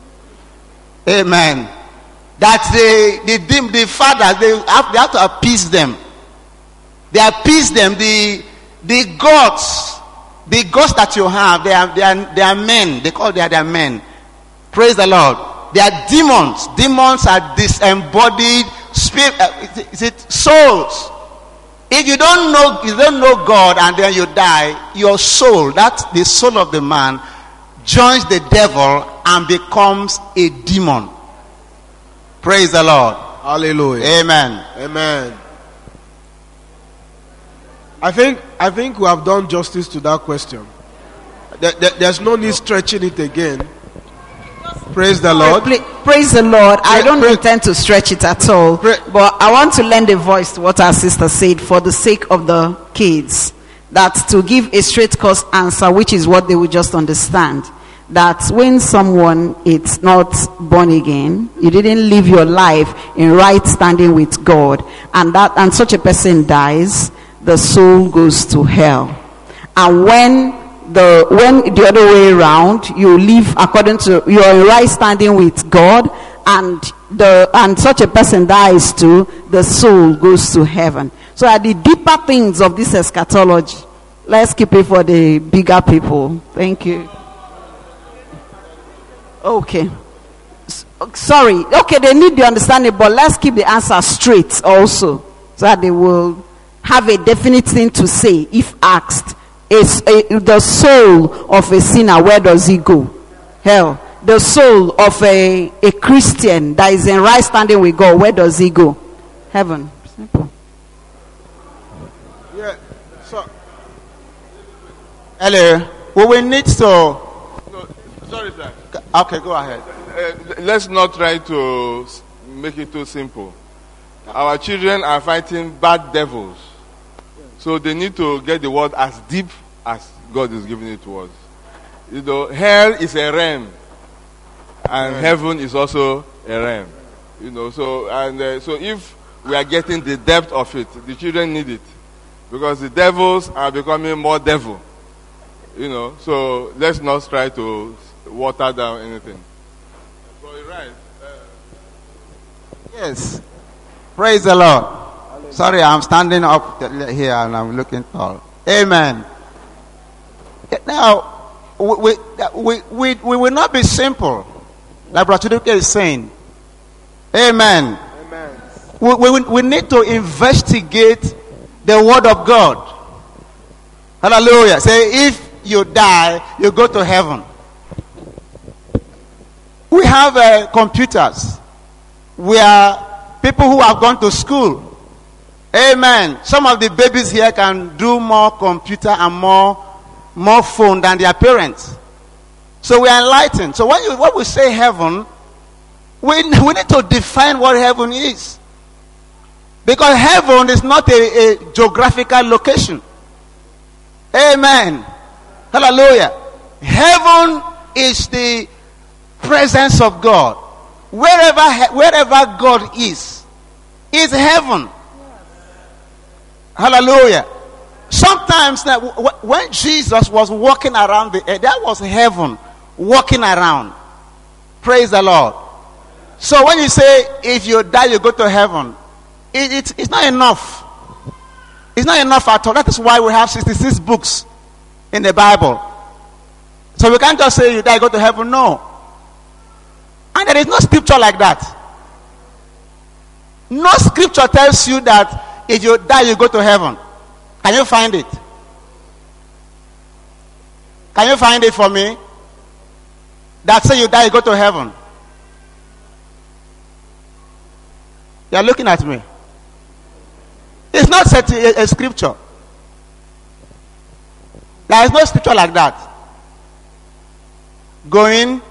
Speaker 18: Amen. That the fathers, they have to appease them. They appease them. The gods that you have, they are men. They call they are men. Praise the Lord. They are demons. Demons are disembodied spirit. Is it souls? If you don't know God and then you die, your soul, that's the soul of the man, joins the devil and becomes a demon. Praise the Lord.
Speaker 1: Hallelujah.
Speaker 18: Amen.
Speaker 1: Amen. I think we have done justice to that question. There's no need stretching it again. Praise the Lord.
Speaker 4: Praise the Lord. I don't intend to stretch it at all. But I want to lend a voice to what our sister said for the sake of the kids. That to give a straight course answer, which is what they will just understand. That when someone is not born again, you didn't live your life in right standing with God, and such a person dies, the soul goes to hell. And when the other way around, you live according to your right standing with God, and such a person dies too, the soul goes to heaven. So at the deeper things of this eschatology, let's keep it for the bigger people. Thank you. Okay. Sorry. Okay, they need the understanding, but let's keep the answer straight also, so that they will have a definite thing to say if asked. The soul of a sinner, where does he go? Hell. The soul of a Christian that is in right standing with God, where does he go? Heaven. Simple.
Speaker 18: Yeah. So, hello. We will need to.
Speaker 19: No, sorry, sir.
Speaker 18: Okay, go ahead.
Speaker 19: Let's not try to make it too simple. Our children are fighting bad devils. So they need to get the word as deep as God is giving it to us. You know, hell is a realm, and heaven is also a realm. You know, so if we are getting the depth of it, the children need it, because the devils are becoming more devil. You know, so let's not try to water down anything. So you're right.
Speaker 18: Yes. Praise the Lord. Sorry, I'm standing up here and I'm looking tall. Amen. Now, we will not be simple, like Brother Chiduke is saying. Amen. We need to investigate the Word of God. Hallelujah. Say, if you die, you go to heaven. We have computers. We are people who have gone to school. Amen. Some of the babies here can do more computer and more phone than their parents. So we are enlightened. So when we say heaven, we need to define what heaven is. Because heaven is not a geographical location. Amen. Hallelujah. Heaven is the presence of God. Wherever God is heaven. Hallelujah. Sometimes when Jesus was walking around the earth, that was heaven walking around. Praise the Lord. So when you say if you die you go to heaven, it's not enough. It's not enough at all. That is why we have 66 books in the Bible. So we can't just say you die you go to heaven. No. And there is no scripture like that. No scripture tells you that if you die you go to heaven. Can you find it? Can you find it for me? That say you die you go to heaven. You are looking at me. It's not set a scripture. There is no scripture like that. Going,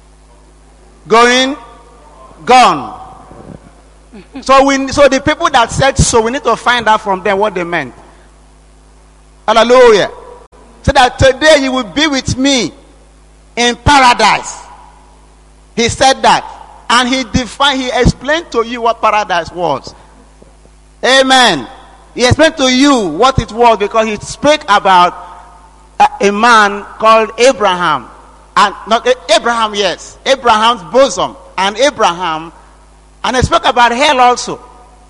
Speaker 18: gone. So the people that said so, we need to find out from them what they meant. Hallelujah. So that today you will be with me in paradise. He said that. And he explained to you what paradise was. Amen. He explained to you what it was because he spoke about a man called Abraham. And not Abraham, yes. Abraham's bosom. And Abraham. And he spoke about hell also.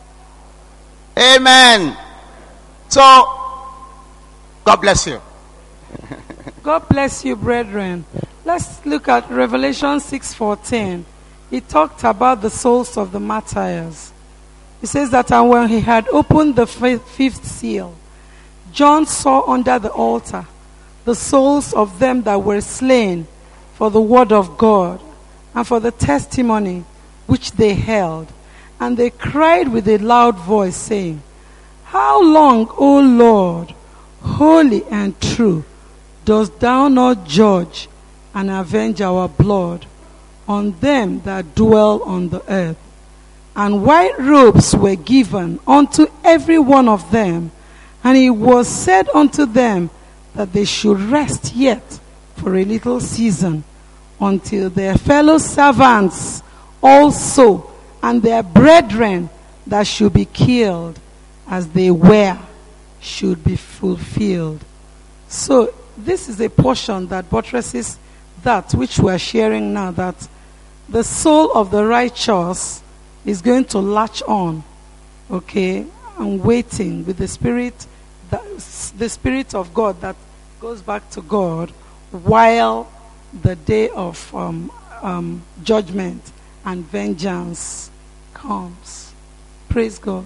Speaker 18: Amen. So, God bless you.
Speaker 6: God bless you, brethren. Let's look at Revelation 6:14. He talked about the souls of the martyrs. He says that, and when he had opened the fifth seal, John saw under the altar the souls of them that were slain for the word of God and for the testimony which they held. And they cried with a loud voice, saying, How long, O Lord, holy and true, dost thou not judge and avenge our blood on them that dwell on the earth? And white robes were given unto every one of them, and it was said unto them that they should rest yet for a little season, until their fellow servants also and their brethren that should be killed as they were should be fulfilled. So this is a portion that buttresses that which we are sharing now, that the soul of the righteous is going to latch on, okay, and waiting with the spirit of God that goes back to God, while the day of judgment and vengeance comes. Praise God.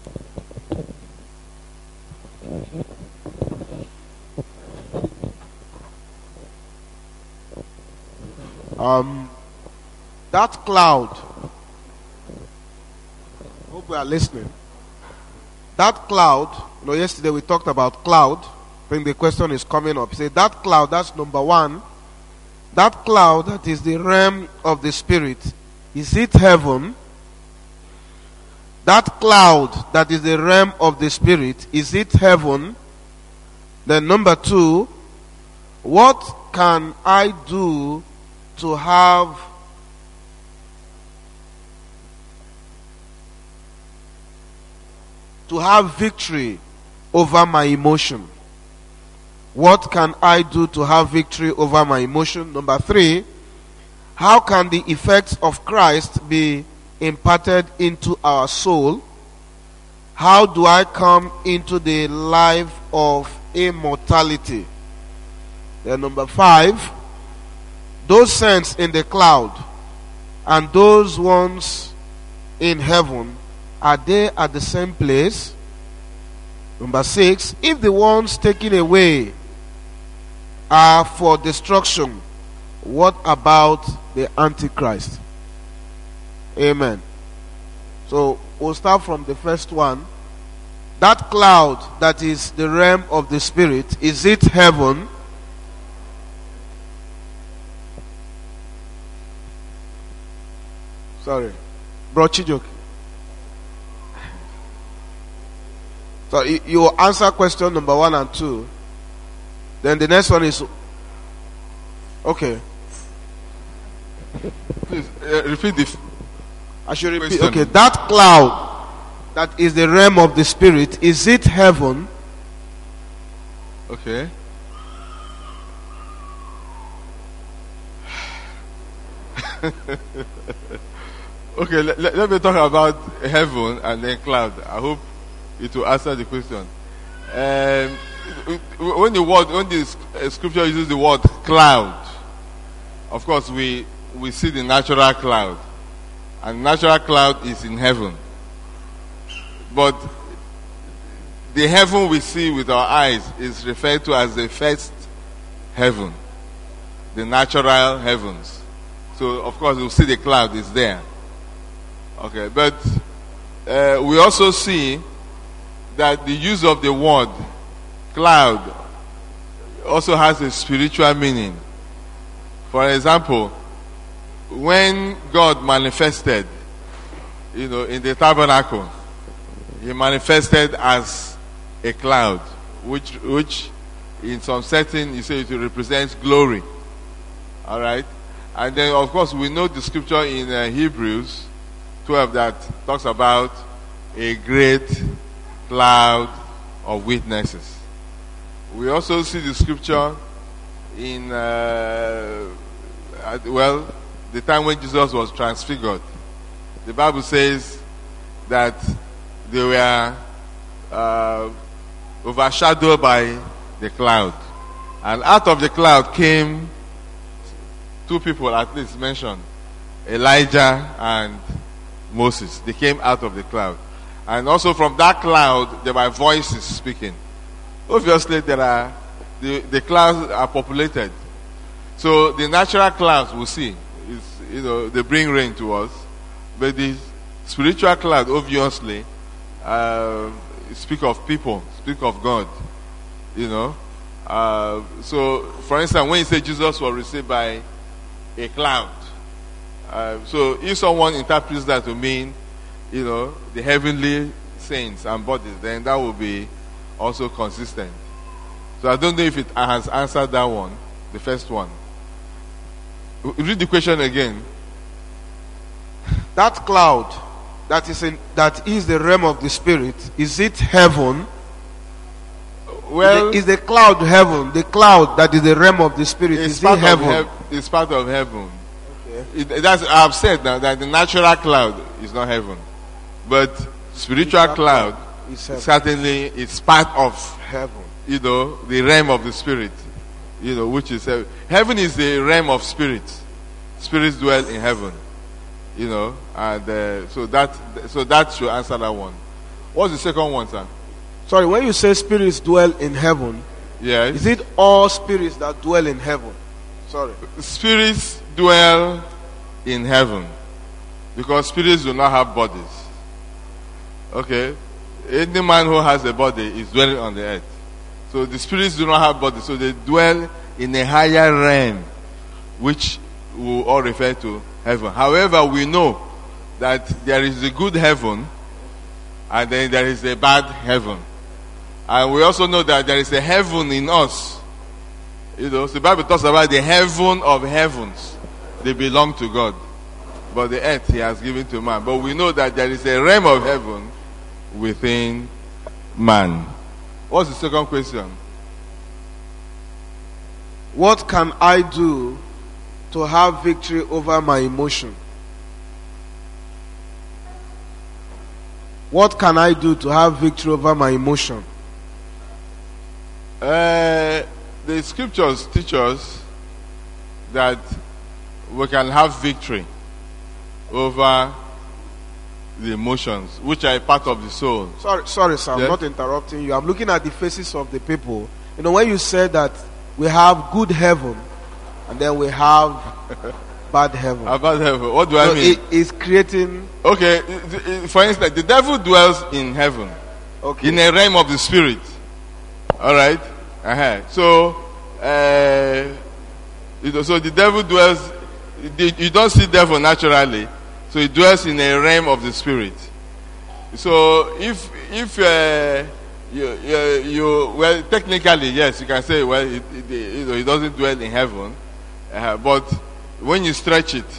Speaker 1: That cloud, hope we are listening. That cloud, yesterday we talked about cloud. I think the question is coming up. Say that cloud, that's number one. That cloud, that is the realm of the spirit. Is it heaven? That cloud that is the realm of the spirit, is it heaven? Then number 2, what can I do to have victory over my emotion? What can I do to have victory over my emotion? Number 3, how can the effects of Christ be imparted into our soul? How do I come into the life of immortality? Then number 5, those saints in the cloud and those ones in heaven, are they at the same place? Number 6, if the ones taken away are for destruction, what about the Antichrist? Amen. So we'll start from the first one. That cloud that is the realm of the spirit, is it heaven? Sorry, Bro Chijok. So you answer question number 1 and 2. Then the next one is okay.
Speaker 19: Please repeat this.
Speaker 1: I should repeat. Okay, that cloud that is the realm of the spirit, is it heaven?
Speaker 19: Okay. Okay, let me talk about heaven and then cloud. I hope it will answer the question. When the scripture uses the word cloud, of course we see the natural cloud, and natural cloud is in heaven. But the heaven we see with our eyes is referred to as the first heaven, the natural heavens. So of course we'll see the cloud is there. Okay, but we also see that the use of the word cloud also has a spiritual meaning. For example, when God manifested, in the tabernacle, he manifested as a cloud, which in some setting you say it represents glory. All right, and then of course we know the scripture in Hebrews 12 that talks about a great cloud of witnesses. We also see the scripture in the time when Jesus was transfigured. The Bible says that they were overshadowed by the cloud, and out of the cloud came 2 people at least mentioned, Elijah and Moses. They came out of the cloud, and also from that cloud there were voices speaking. Obviously the clouds are populated, so the natural clouds we see is, they bring rain to us, but the spiritual cloud obviously speak of people, speak of God. So for instance, when you say Jesus was received by a cloud, so if someone interprets that to mean, the heavenly saints and bodies, then that will be also consistent. So I don't know if it has answered that one, the first one. Read the question again.
Speaker 1: That cloud that is the realm of the spirit, is it heaven?
Speaker 19: Well,
Speaker 1: is the cloud heaven? The cloud that is the realm of the spirit, is it heaven?
Speaker 19: It's part of heaven. Okay. I've said now that the natural cloud is not heaven, but spiritual cloud certainly is part of
Speaker 1: heaven.
Speaker 19: The realm of the spirit. Which is heaven. Heaven is the realm of spirits. Spirits dwell in heaven. And so that should answer that one. What's the second one, sir?
Speaker 1: Sorry, when you say spirits dwell in heaven,
Speaker 19: yes,
Speaker 1: is it all spirits that dwell in heaven? Sorry.
Speaker 19: Spirits dwell in heaven because spirits do not have bodies. Okay? Any man who has a body is dwelling on the earth. So the spirits do not have bodies, so they dwell in a higher realm, which we all refer to heaven. However, we know that there is a good heaven and then there is a bad heaven. And we also know that there is a heaven in us. You know, so the Bible talks about the heaven of heavens. They belong to God. But the earth he has given to man. But we know that there is a realm of heaven within man. What's the second question?
Speaker 1: What can I do to have victory over my emotion? What can I do to have victory over my emotion?
Speaker 19: The scriptures teach us that we can have victory over the emotions, which are a part of the soul.
Speaker 1: Sorry, sir, I'm not interrupting you. I'm looking at the faces of the people. You know, when you said that we have good heaven and then we have bad heaven.
Speaker 19: Bad heaven. What do I mean?
Speaker 1: It's creating.
Speaker 19: Okay, for instance, the devil dwells in heaven, in a realm of the spirit. All right. So, so the devil dwells. You don't see devil naturally, so he dwells in a realm of the spirit. So, if you well, technically yes, you can say well, he doesn't dwell in heaven, but when you stretch it,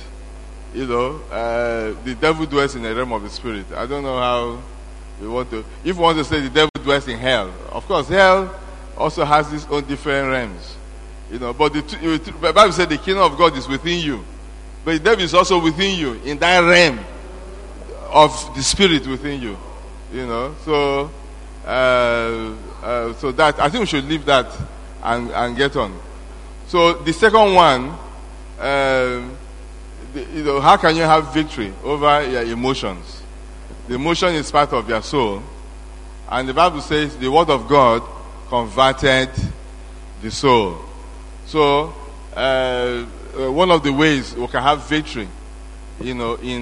Speaker 19: the devil dwells in the realm of the spirit. I don't know how you want to. If you want to say the devil dwells in hell, of course, hell also has its own different realms. But the Bible said the kingdom of God is within you, but the devil is also within you in that realm of the spirit within you. So that I think we should leave that and get on. So the second one. How can you have victory over your emotions? The emotion is part of your soul, and the Bible says the word of God converted the soul. So one of the ways we can have victory, in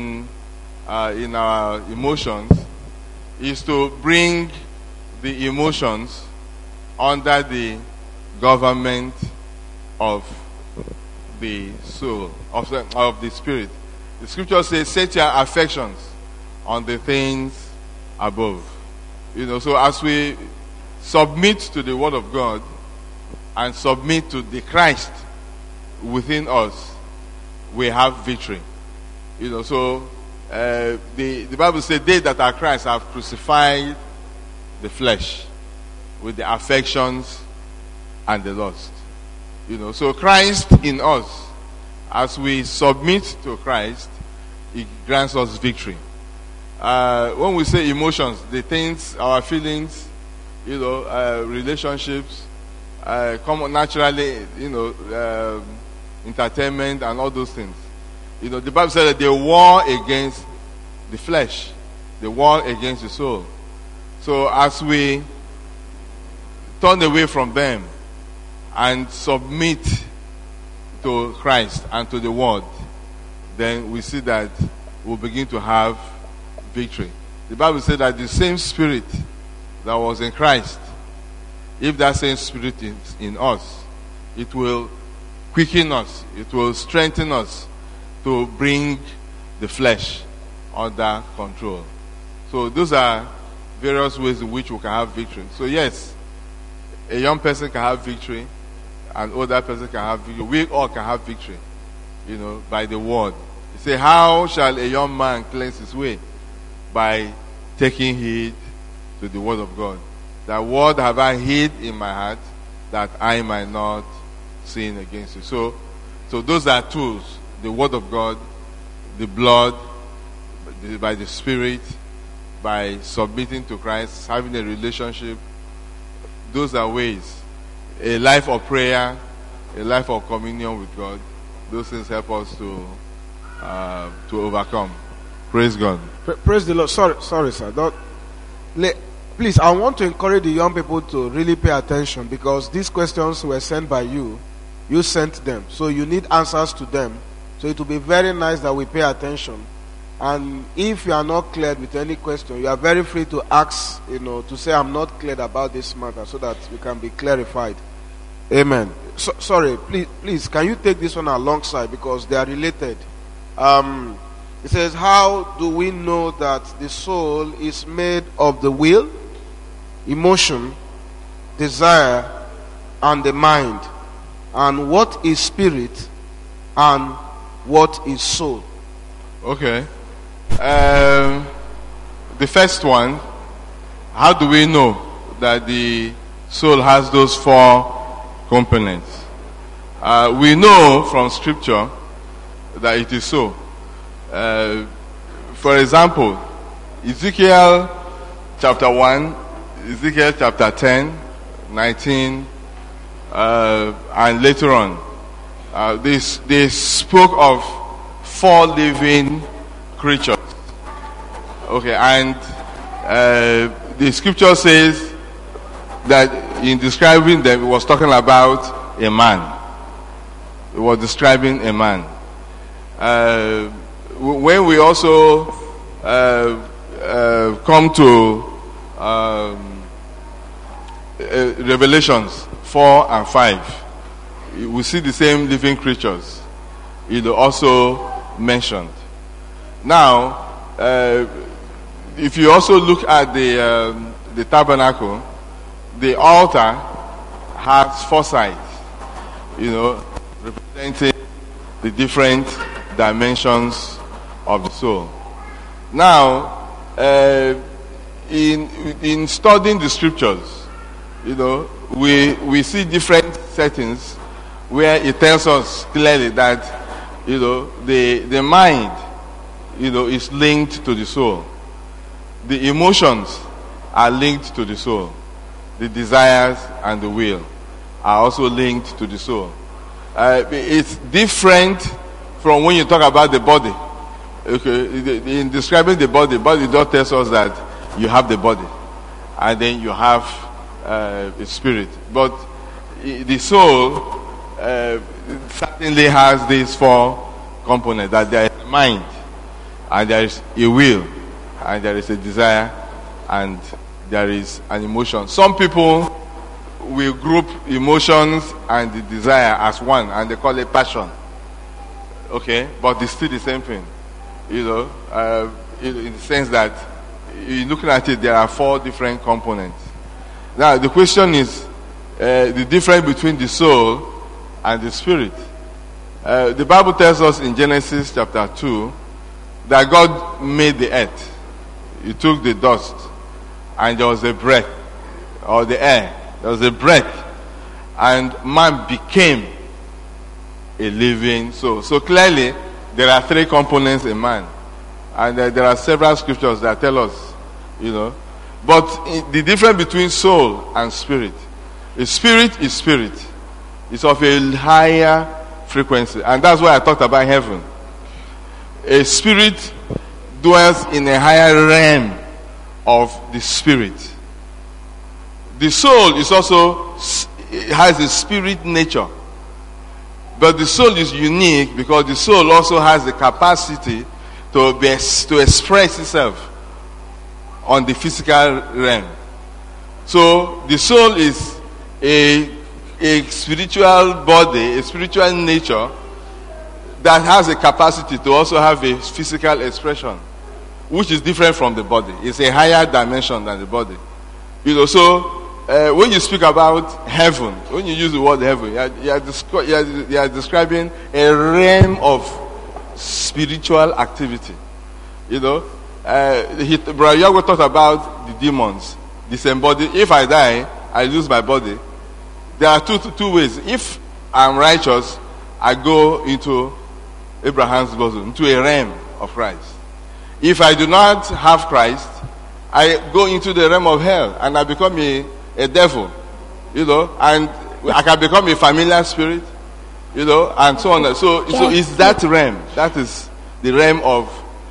Speaker 19: our emotions, is to bring the emotions under the government of the soul, of the spirit. The scripture says, set your affections on the things above. So as we submit to the word of God and submit to the Christ within us, we have victory. So the Bible says, they that are Christ have crucified the flesh with the affections and the lust. So Christ in us, as we submit to Christ, He grants us victory. When we say emotions, the things, our feelings, relationships, come naturally, entertainment and all those things. The Bible says that they war against the flesh, they war against the soul. So as we turn away from them and submit to Christ and to the word, then we see that we'll begin to have victory. The Bible says that the same spirit that was in Christ, if that same spirit is in us, it will quicken us, it will strengthen us to bring the flesh under control. So those are various ways in which we can have victory. So yes, a young person can have victory, an older person can have victory. We all can have victory, by the word. You say, how shall a young man cleanse his way? By taking heed to the word of God. That word have I hid in my heart, that I might not sin against you. So those are tools. The word of God, the blood, by the Spirit, by submitting to Christ, having a relationship. Those are ways. A life of prayer, a life of communion with God. Those things help us to overcome. Praise God.
Speaker 1: Praise the Lord. Sorry, sir. Please, I want to encourage the young people to really pay attention, because these questions were sent by you. You sent them. So you need answers to them. So it will be very nice that we pay attention. And if you are not cleared with any question, you are very free to ask, to say, I'm not cleared about this matter, so that we can be clarified. Amen. Sorry, please, can you take this one alongside, because they are related. It says, how do we know that the soul is made of the will, emotion, desire, and the mind? And what is spirit and what is soul?
Speaker 19: Okay. The first one, how do we know that the soul has those 4 components? We know from scripture that it is so. For example, Ezekiel chapter 1, Ezekiel chapter 10, 19, and later on, they spoke of 4 living creatures. Okay, and the scripture says that in describing them, it was talking about a man. It was describing a man. When we also come to Revelations 4 and 5, we see the same living creatures, also mentioned. Now, if you also look at the tabernacle, the altar has 4 sides, representing the different dimensions of the soul. Now, in studying the scriptures, we see different settings where it tells us clearly that the mind is linked to the soul. The emotions are linked to the soul. The desires and the will are also linked to the soul. It's different from when you talk about the body. Okay, in describing the body just tells us that you have the body, and then you have a spirit. But the soul certainly has these 4 components: that there is a mind, and there is a will, and there is a desire, and there is an emotion. Some people will group emotions and the desire as one, and they call it passion. Okay, but it's still the same thing. In the sense that you're looking at it, there are 4 different components. Now, the question is the difference between the soul and the spirit. The Bible tells us in Genesis chapter 2 that God made the earth. He took the dust, and there was a breath, or the air. There was a breath, and man became a living soul. So clearly, there are 3 components in man, and there are several scriptures that tell us, But the difference between soul and spirit, a spirit is spirit. It's of a higher frequency, and that's why I talked about heaven. A spirit dwells in a higher realm of the spirit. The soul is also has a spirit nature. But the soul is unique because the soul also has the capacity to express itself on the physical realm. So the soul is a spiritual body, a spiritual nature that has a capacity to also have a physical expression, which is different from the body. It's a higher dimension than the body. So when you speak about heaven, when you use the word heaven, you are describing a realm of spiritual activity. Brother Yago talked about the demons, disembodied. If I die, I lose my body. There are two ways. If I'm righteous, I go into Abraham's bosom, into a realm of Christ. If I do not have Christ, I go into the realm of hell, and I become a devil, and I can become a familiar spirit, and so on. So it's that realm. That is the realm of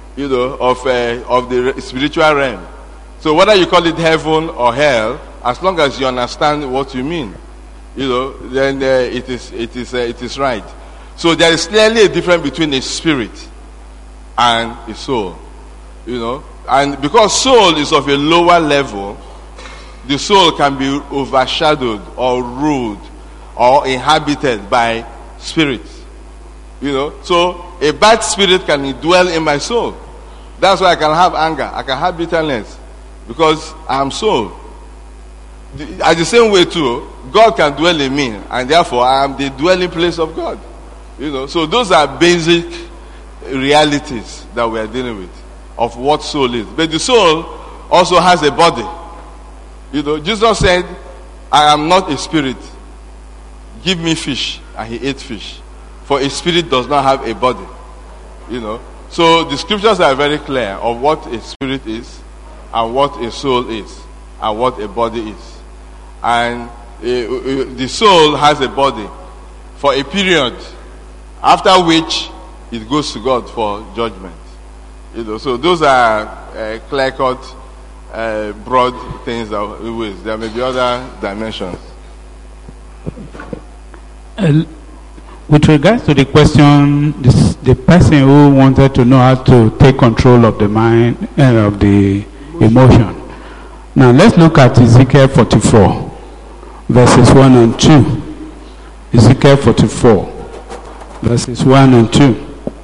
Speaker 19: the spiritual realm. So whether you call it heaven or hell, as long as you understand what you mean, then it is right. So there is clearly a difference between a spirit and a soul, and because soul is of a lower level, the soul can be overshadowed or ruled or inhabited by spirits. You know, so a bad spirit can dwell in my soul. That's why I can have anger, I can have bitterness, because I am soul. At the same way too, God can dwell in me, and therefore I am the dwelling place of God. You know, so those are basic realities that we are dealing with of what soul is. But the soul also has a body. You know, Jesus said, I am not a spirit. Give me fish. And he ate fish. For a spirit does not have a body. You know. So the scriptures are very clear of what a spirit is, and what a soul is, and what a body is. And the soul has a body for a period, after which it goes to God for judgment. You know, so those are clear-cut, broad things that we wish. There may be other dimensions.
Speaker 22: With regards to the question, the person who wanted to know how to take control of the mind and of the emotion. Now let's look at Ezekiel 44, verses 1 and 2. Ezekiel 44, verses 1 and 2.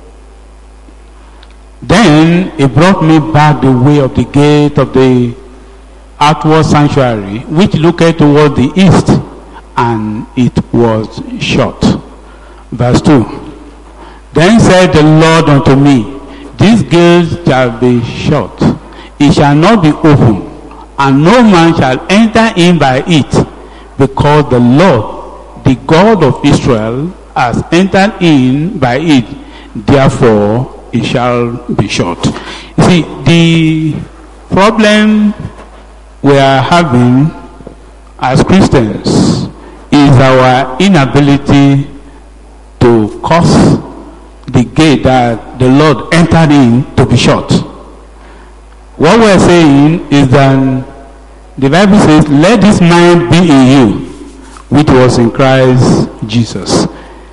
Speaker 22: Then he brought me back the way of the gate of the outward sanctuary, which looked toward the east, and it was shut. Verse 2. Then said the Lord unto me, this gate shall be shut, it shall not be opened, and no man shall enter in by it, because the Lord, the God of Israel, has entered in by it, therefore it shall be shut. You see, the problem we are having as Christians is our inability to cause the gate that the Lord entered in to be shut. What we are saying is that the Bible says, let this mind be in you, which was in Christ Jesus.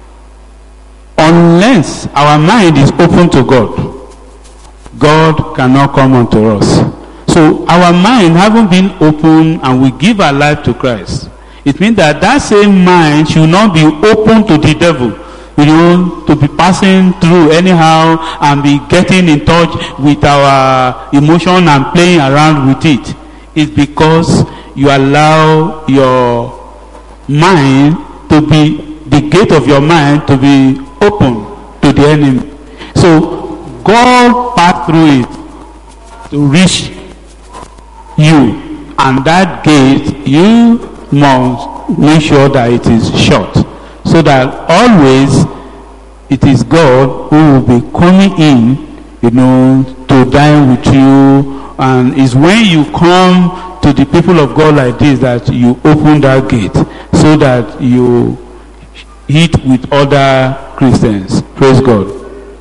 Speaker 22: Unless our mind is open to God, God cannot come unto us. So our mind having been open and we give our life to Christ, it means that that same mind should not be open to the devil. You know, to be passing through anyhow and be getting in touch with our emotion and playing around with it. It's because you allow your mind to be, the gate of your mind to be open to the enemy. So God passed through it to reach you, and that gate you must make sure that it is shut, so that always it is God who will be coming in, you know, to dine with you. And it's when you come to the people of God like this that you open that gate, so that you eat with other Christians. Praise God.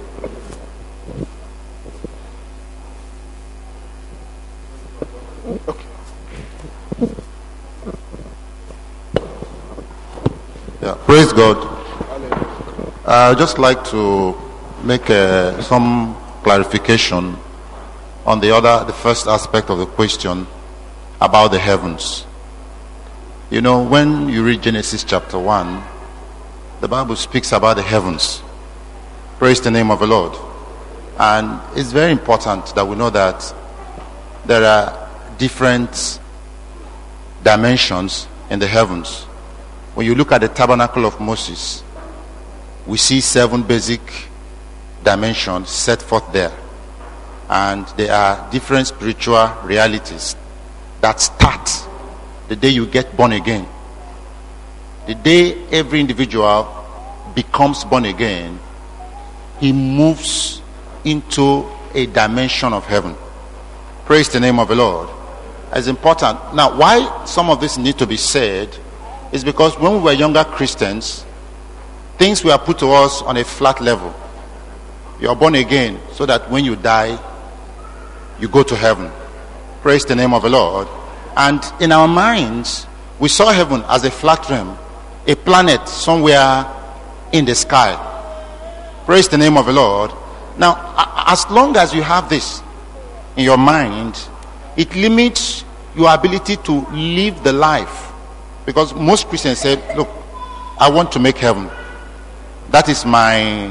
Speaker 17: Yeah, praise God. I'd just like to make some clarification on the first aspect of the question about the heavens. You know, when you read Genesis chapter 1, the Bible speaks about the heavens. Praise the name of the Lord. And it's very important that we know that there are different dimensions in the heavens. When you look at the tabernacle of Moses, we see 7 basic dimensions set forth there. And there are different spiritual realities that start the day you get born again. The day every individual becomes born again, he moves into a dimension of heaven. Praise the name of the Lord. It's important. Now, why some of this need to be said is because when we were younger Christians, things were put to us on a flat level. You are born again so that when you die, you go to heaven. Praise the name of the Lord. And in our minds, we saw heaven as a flat realm, a planet somewhere in the sky. Praise the name of the Lord. Now, as long as you have this in your mind, it limits your ability to live the life. Because most Christians say, look, I want to make heaven. That is my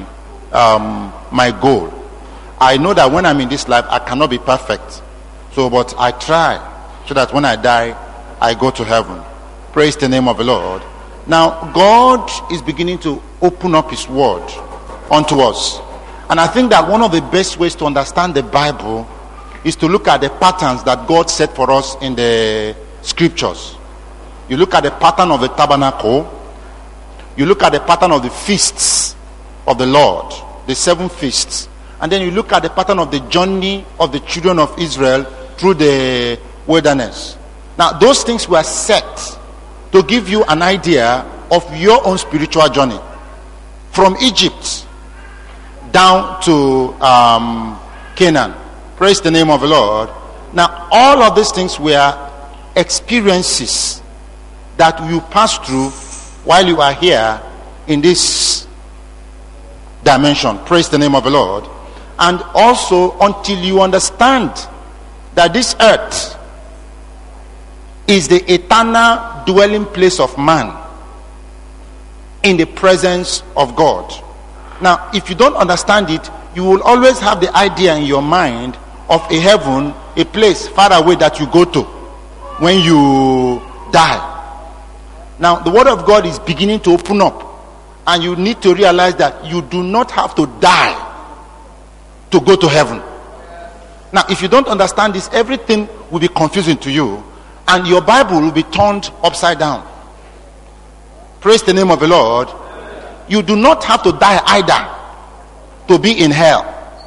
Speaker 17: my goal. I know that when I'm in this life, I cannot be perfect. So, but I try so that when I die, I go to heaven. Praise the name of the Lord. Now, God is beginning to open up His Word unto us. And I think that one of the best ways to understand the Bible is to look at the patterns that God set for us in the Scriptures. You look at the pattern of the tabernacle. You look at the pattern of the feasts of the Lord, the 7 feasts. And then you look at the pattern of the journey of the children of Israel through the wilderness. Now, those things were set to give you an idea of your own spiritual journey. From Egypt down to Canaan. Praise the name of the Lord. Now, all of these things were experiences that you pass through while you are here in this dimension. Praise the name of the Lord. And also until you understand that this earth is the eternal dwelling place of man in the presence of God. Now, if you don't understand it, you will always have the idea in your mind of a heaven, a place far away that you go to when you die. Now, the Word of God is beginning to open up, and you need to realize that you do not have to die to go to heaven. Now, if you don't understand this, everything will be confusing to you, and your Bible will be turned upside down. Praise the name of the Lord. You do not have to die either to be in hell.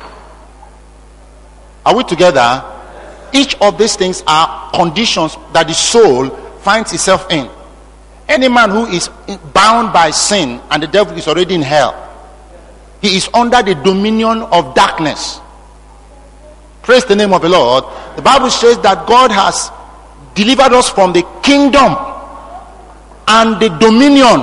Speaker 17: Are we together? Each of these things are conditions that the soul finds itself in. Any man who is bound by sin and the devil is already in hell, he is under the dominion of darkness. Praise the name of the Lord. The Bible says that God has delivered us from the kingdom and the dominion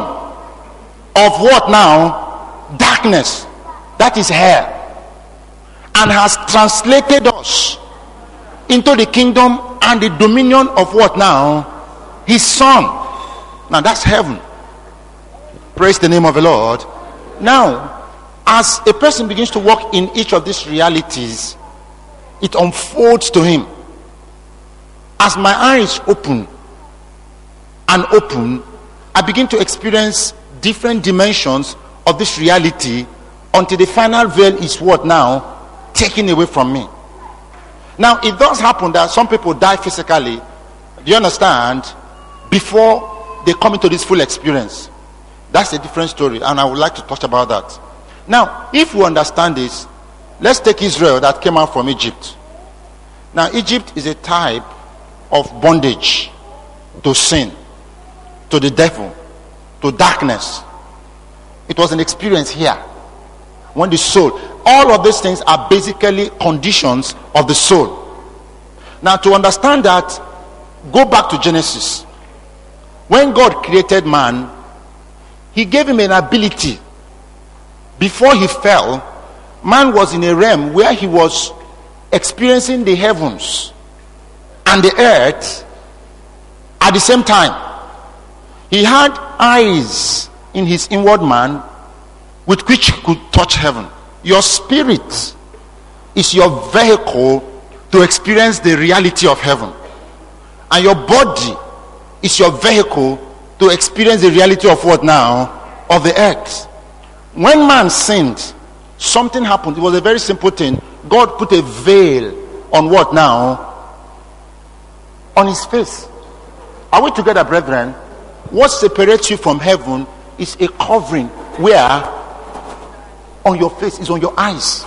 Speaker 17: of what now? Darkness. That is hell. And has translated us into the kingdom and the dominion of what now? His Son. Now that's heaven. Praise the name of the Lord. Now, as a person begins to walk in each of these realities, it unfolds to him. As my eyes open and open, I begin to experience different dimensions of this reality until the final veil is what now? Taken away from me. Now, it does happen that some people die physically, do you understand, before they come into this full experience. That's a different story, and I would like to touch about that. Now, if we understand this, let's take Israel that came out from Egypt. Now, Egypt is a type of bondage to sin, to the devil, to darkness. It was an experience here. When the soul, all of these things are basically conditions of the soul. Now, to understand that, go back to Genesis. When God created man, he gave him an ability. Before he fell, man was in a realm where he was experiencing the heavens and the earth at the same time. He had eyes in his inward man with which he could touch heaven. Your spirit is your vehicle to experience the reality of heaven, and your body is your vehicle to experience the reality of what now? Of the earth. When man sinned, something happened. It was a very simple thing. God put a veil on what now? On his face. Are we together, brethren? What separates you from heaven is a covering where on your face is on your eyes.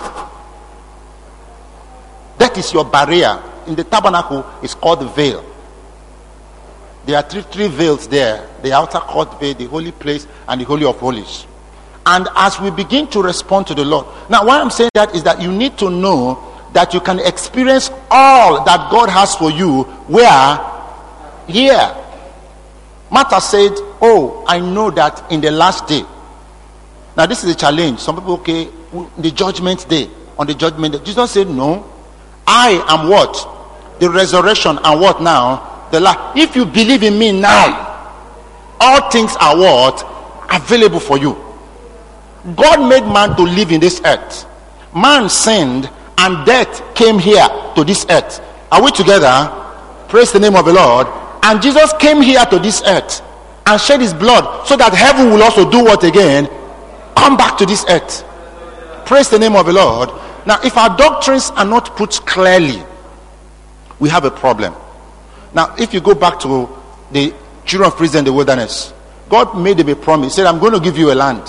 Speaker 17: That is your barrier. In the tabernacle, it's called the veil. There are three veils there. The outer court veil, the holy place, and the holy of holies. And as we begin to respond to the Lord. Now, why I'm saying that is that you need to know that you can experience all that God has for you. Where? Here. Martha said, oh, I know that in the last day. Now, this is a challenge. Some people, okay, the judgment day. On the judgment day. Jesus said, no. I am what? The resurrection and what now? The life. If you believe in me now, all things are what? Available for you.
Speaker 7: God made man to live in this earth. Man sinned and death came here to this earth. Are we together? Praise the name of the Lord. And Jesus came here to this earth and shed his blood so that heaven will also do what again? Come back to this earth. Praise the name of the Lord. Now, if our doctrines are not put clearly, we have a problem. Now, if you go back to the children of Israel in the wilderness, God made them a promise. He said, I'm going to give you a land.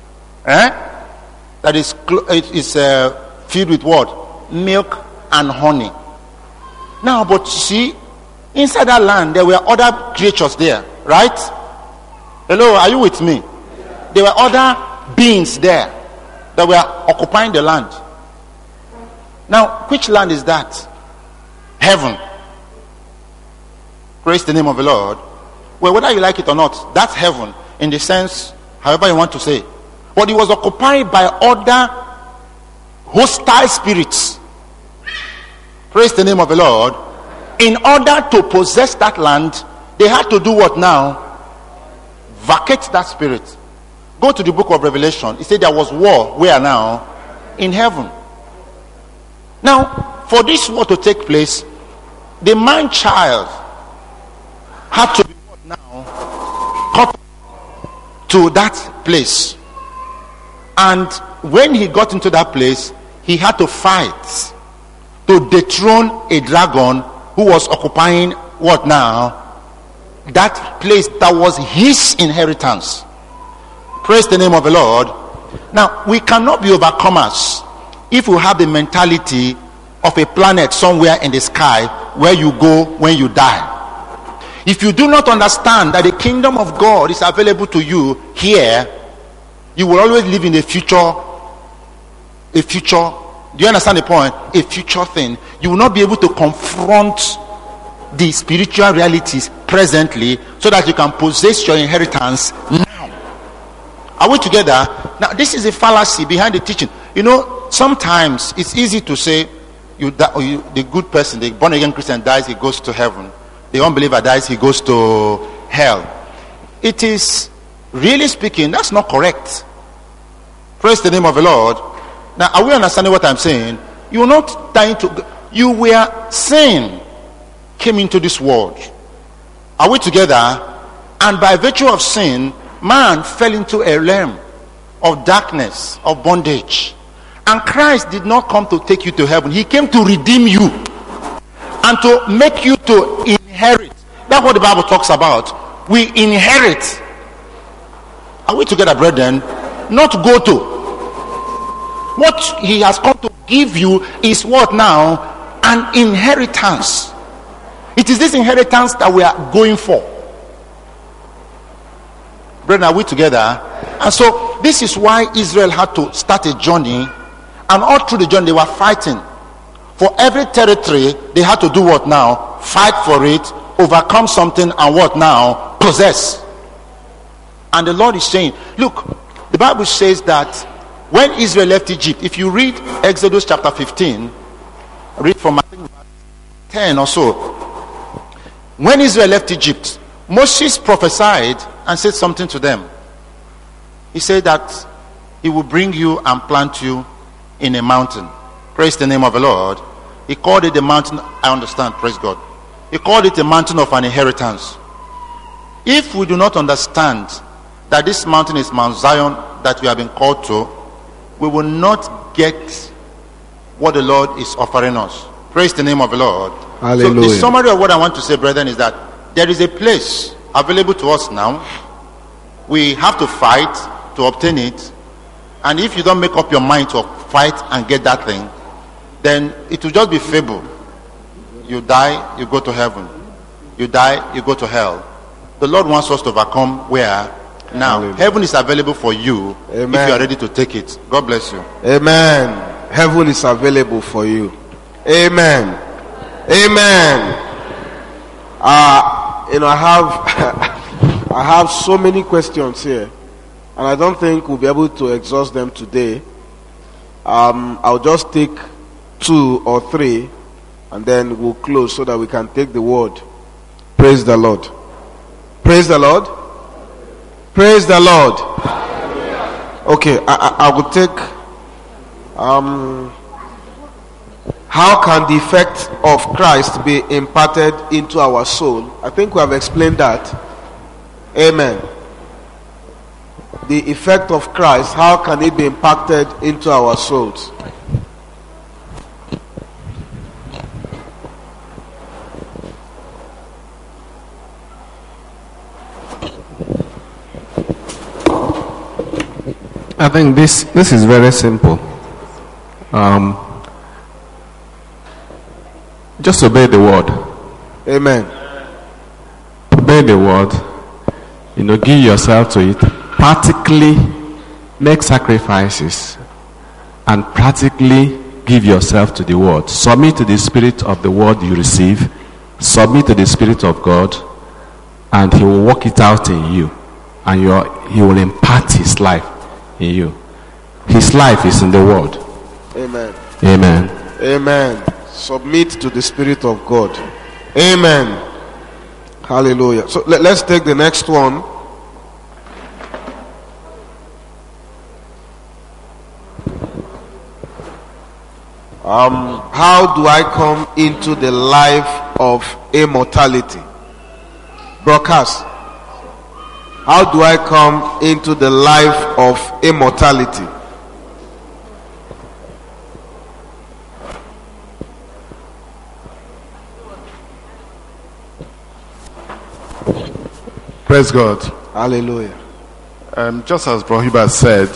Speaker 7: That is filled with what? Milk and honey. Now, but see, inside that land, there were other creatures there, right? Hello, are you with me? There were other beings there that were occupying the land. Now, which land is that? Heaven. Praise the name of the Lord. Well, whether you like it or not, that's heaven in the sense, however you want to say. But it was occupied by other hostile spirits. Praise the name of the Lord. In order to possess that land, they had to do what now? Vacate that spirit. Go to the book of Revelation. It said there was war. Where now? In heaven. Now, for this war to take place, the man-child had to be what now? Caught to that place. And when he got into that place, he had to fight to dethrone a dragon who was occupying what now? That place that was his inheritance. Praise the name of the Lord. Now, we cannot be overcomers if we have the mentality of a planet somewhere in the sky where you go when you die. If you do not understand that the kingdom of God is available to you here, you will always live in a future. Do you understand the point? A future thing. You will not be able to confront the spiritual realities presently so that you can possess your inheritance now. Are we together? Now, this is a fallacy behind the teaching. You know, sometimes it's easy to say, the good person, the born again Christian dies, he goes to heaven. The unbeliever dies, he goes to hell. It is, really speaking, that's not correct. Praise the name of the Lord. Now, are we understanding what I'm saying? You are not dying to, you were sin came into this world. Are we together? And by virtue of sin, man fell into a realm of darkness, of bondage. And Christ did not come to take you to heaven. He came to redeem you and to make you to inherit. That's what the Bible talks about. We inherit. Are we together, brethren? Not go to. What he has come to give you is what now? An inheritance. It is this inheritance that we are going for. Brethren, are we together? And so this is why Israel had to start a journey, and all through the journey they were fighting. For every territory they had to do what now? Fight for it, overcome something, and what now? Possess. And the Lord is saying, look, the Bible says that when Israel left Egypt, if you read Exodus chapter 15, read from I think 10 or so. When Israel left Egypt, Moses prophesied and said something to them. He said that he will bring you and plant you in a mountain. Praise the name of the Lord. He called it the mountain. I understand, praise God. He called it a mountain of an inheritance. If we do not understand that this mountain is Mount Zion that we have been called to, we will not get what the Lord is offering us. Praise the name of the Lord.
Speaker 1: Hallelujah.
Speaker 7: So the summary of what I want to say, brethren, is that there is a place available to us now. We have to fight to obtain it. And if you don't make up your mind to fight and get that thing, then it will just be fable. You die, you go to heaven. You die, you go to hell. The Lord wants us to overcome where? Now.
Speaker 1: Hallelujah.
Speaker 7: Heaven is available for you.
Speaker 1: Amen.
Speaker 7: If you are ready to take it. God bless you.
Speaker 1: Amen. Heaven is available for you. Amen. Amen. I have so many questions here, and I don't think we'll be able to exhaust them today. I'll just take 2 or 3, and then we'll close so that we can take the word. Praise the Lord. Praise the Lord. Praise the Lord. Okay, I will take. How can the effect of Christ be imparted into our soul? I think we have explained that. Amen. The effect of Christ, how can it be impacted into our souls?
Speaker 8: I think this is very simple. Just obey the word.
Speaker 1: Amen.
Speaker 8: Obey the word. Give yourself to it. Practically make sacrifices and practically give yourself to the word. Submit to the spirit of the word you receive. Submit to the spirit of God, and he will work it out in you, and he will impart his life in you. His life is in the word.
Speaker 1: Amen.
Speaker 8: Amen.
Speaker 1: Amen. Submit to the spirit of God. Amen. Hallelujah. So let's take the next one. How do I come into the life of immortality? Broadcast. How do I come into the life of immortality?
Speaker 10: Praise God.
Speaker 1: Hallelujah.
Speaker 10: Just as Brohiba said,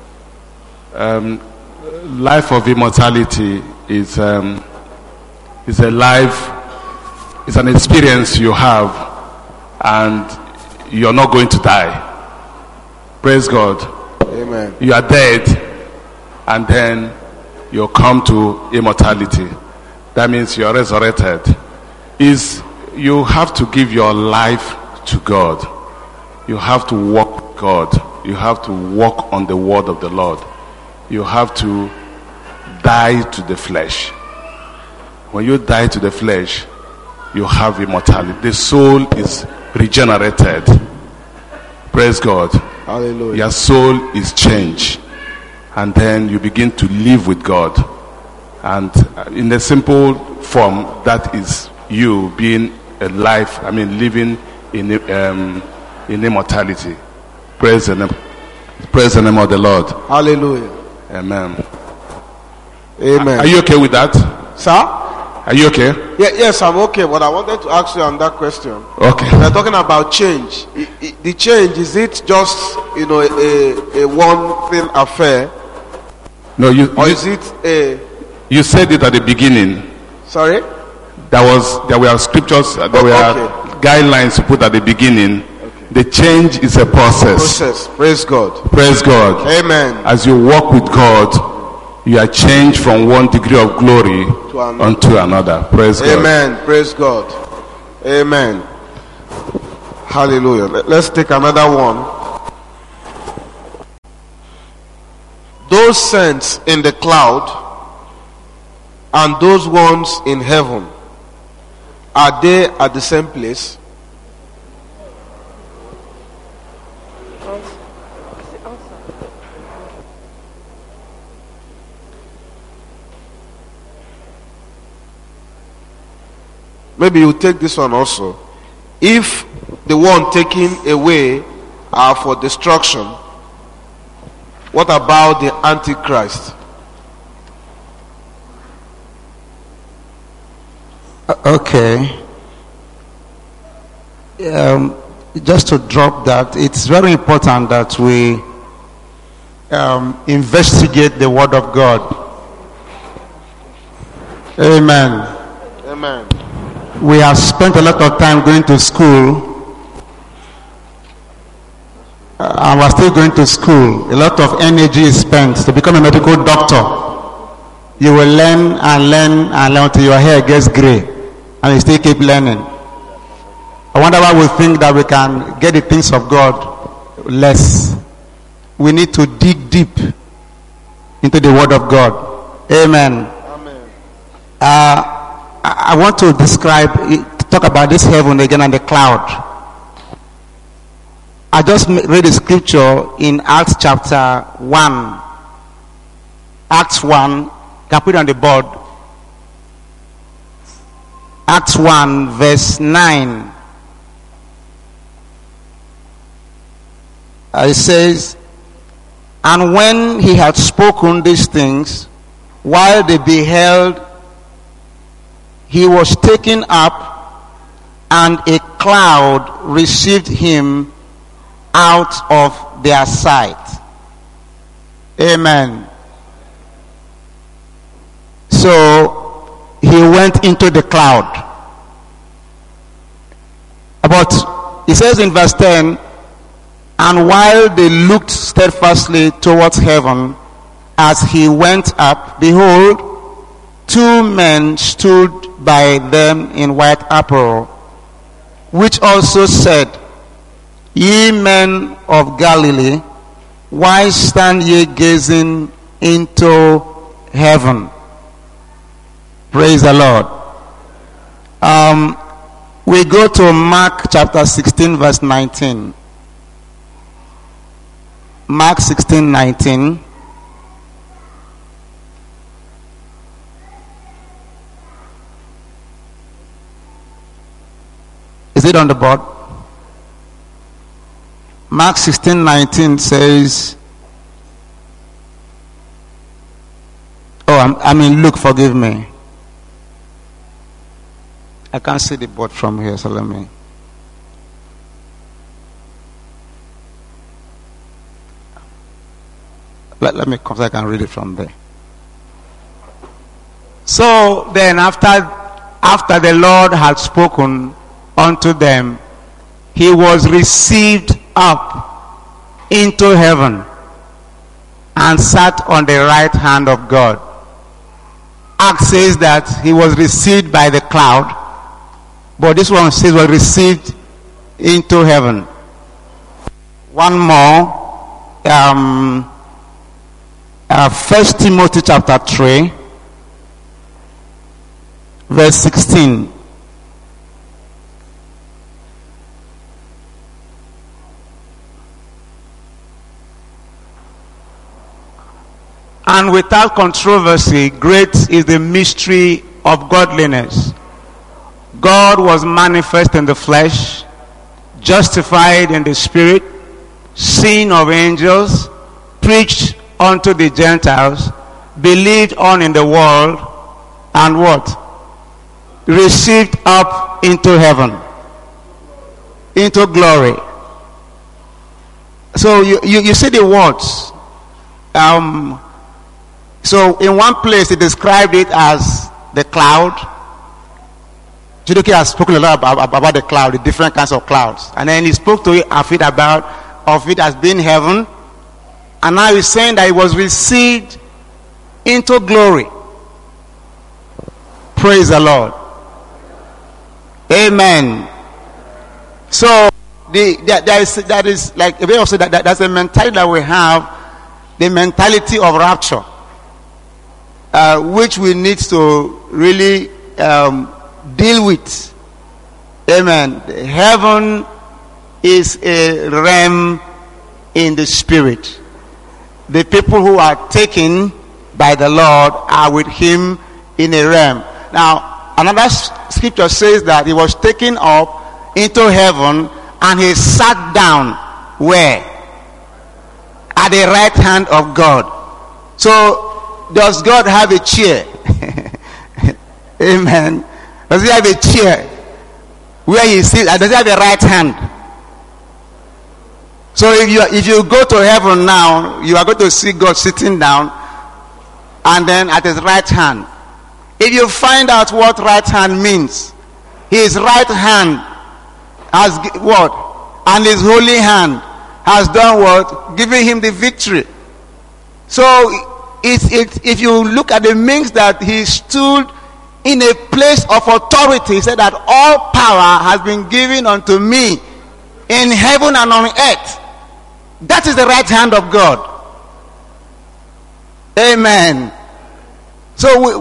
Speaker 10: life of immortality is a life, it's an experience you have, and you're not going to die. Praise God.
Speaker 1: Amen.
Speaker 10: You are dead, and then you come to immortality. That means you are resurrected. You have to give your life to God. You have to walk with God. You have to walk on the word of the Lord. You have to die to the flesh. When you die to the flesh, you have immortality. The soul is regenerated. Praise God.
Speaker 1: Hallelujah.
Speaker 10: Your soul is changed, and then you begin to live with God. And in a simple form, that is you being alive. Living in immortality. Praise the name of the Lord.
Speaker 1: Hallelujah.
Speaker 10: Amen.
Speaker 1: Amen.
Speaker 10: Are you okay with that,
Speaker 1: sir?
Speaker 10: Are you okay?
Speaker 1: Yes, I'm okay. But I wanted to ask you on that question.
Speaker 10: Okay.
Speaker 1: We're talking about change. The change, is it just a one thing affair?
Speaker 10: No,
Speaker 1: is it a?
Speaker 10: You said it at the beginning.
Speaker 1: Sorry.
Speaker 10: There were scriptures. There were guidelines put at the beginning. Okay. The change is a process.
Speaker 1: Praise God.
Speaker 10: Praise God.
Speaker 1: Amen.
Speaker 10: As you walk with God, you are changed from one degree of glory unto another. Praise God.
Speaker 1: Amen. Praise God. Amen. Hallelujah. Let's take another one. Those saints in the cloud and those ones in heaven, are they at the same place? Maybe you take this one also. If the one taken away are for destruction, what about the Antichrist?
Speaker 18: Okay. Just to drop that, it's very important that we investigate the Word of God. Amen.
Speaker 1: Amen.
Speaker 18: We have spent a lot of time going to school, and we're still going to school. A lot of energy is spent to become a medical doctor. You will learn and learn and learn until your hair gets gray, and you still keep learning. I wonder why we think that we can get the things of God less. We need to dig deep into the Word of God. Amen. I want to talk about this heaven again and the cloud. I just read a scripture in Acts chapter 1. Acts 1, you can put it on the board. Acts 1 verse 9. It says, and when he had spoken these things, while they beheld, he was taken up, and a cloud received him out of their sight. Amen. So he went into the cloud. But it says in verse 10, and while they looked steadfastly towards heaven as he went up, behold, two men stood by them in white apparel, which also said, ye men of Galilee, why stand ye gazing into heaven? Praise the Lord. We go to Mark chapter 16 verse 19. Mark 16:19. Is it on the board? Mark 16:19 says, I mean Luke, forgive me. I can't see the board from here, so let me. Let me come so I can read it from there. So then after the Lord had spoken unto them, he was received up into heaven and sat on the right hand of God. Acts says that he was received by the cloud, but this one says was received into heaven. One more. 1 Timothy chapter 3 verse 16. And without controversy, great is the mystery of godliness. God was manifest in the flesh, justified in the spirit, seen of angels, preached unto the Gentiles, believed on in the world, and what? Received up into heaven, into glory. So you see the words. So in one place he described it as the cloud. Judoki has spoken a lot about the cloud, the different kinds of clouds. And then he spoke to it of it as being heaven. And now he's saying that it was received into glory. Praise the Lord. Amen. So that is like a way of saying that that's a mentality that we have, the mentality of rapture, which we need to really deal with. Amen. Heaven is a realm in the spirit. The people who are taken by the Lord are with him in a realm. Now, another scripture says that he was taken up into heaven and he sat down where? At the right hand of God. So, does God have a chair? Amen. Does he have a chair where he sits? Does he have a right hand? So if you go to heaven now, you are going to see God sitting down and then at his right hand. If you find out what right hand means, his right hand has what? And his holy hand has done what? Giving him the victory. So if you look at the means that he stood in a place of authority, he said that all power has been given unto me in heaven and on earth. That is the right hand of God. Amen. So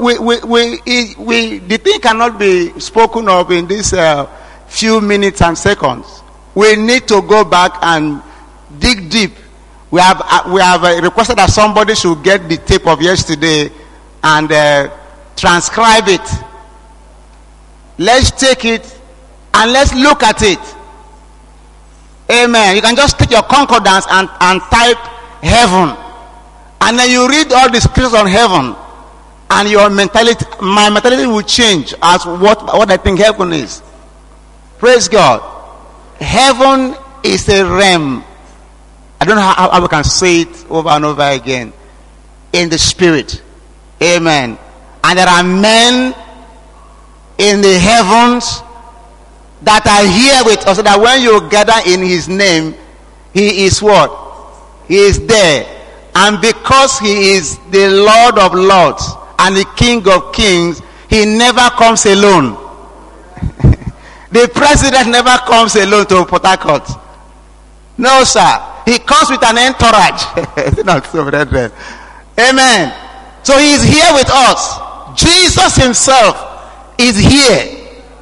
Speaker 18: the thing cannot be spoken of in these few minutes and seconds. we need to go back and dig deep. We have requested that somebody should get the tape of yesterday and transcribe it. Let's take it and let's look at it. Amen. You can just take your concordance and type heaven, and then you read all the scriptures on heaven, and my mentality will change as what I think heaven is. Praise God. Heaven is a realm. I don't know how we can say it over and over again. In the spirit. Amen. And there are men in the heavens that are here with us, so that when you gather in his name, he is what? He is there. And because he is the Lord of lords and the King of kings, he never comes alone. The president never comes alone to Port Harcourt. No, sir. He comes with an entourage. Not so, brethren. Amen. So he is here with us. Jesus himself is here.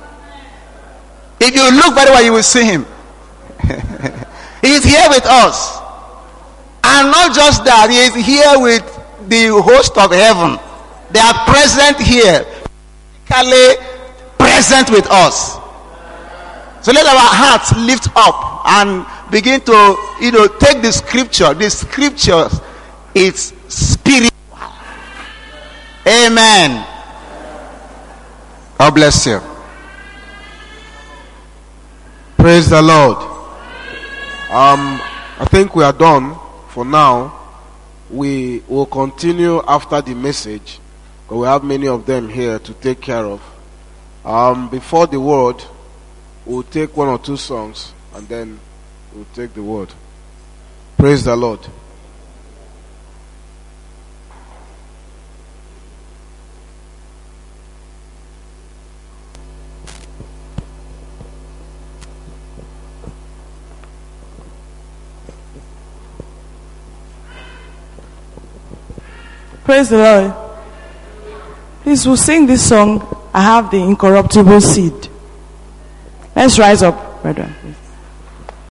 Speaker 18: If you look very well, you will see him. He is here with us. And not just that, he is here with the host of heaven. They are present here. Physically present with us. So let our hearts lift up and begin to, take the scripture. The scriptures is spiritual. Amen. God bless you.
Speaker 1: Praise the Lord. I think we are done for now. We will continue after the message, but we have many of them here to take care of. Before the word, we'll take one or two songs and then we'll take the word. Praise the Lord.
Speaker 13: Praise the Lord. Please, we'll sing this song, I Have the Incorruptible Seed. Let's rise up, brethren.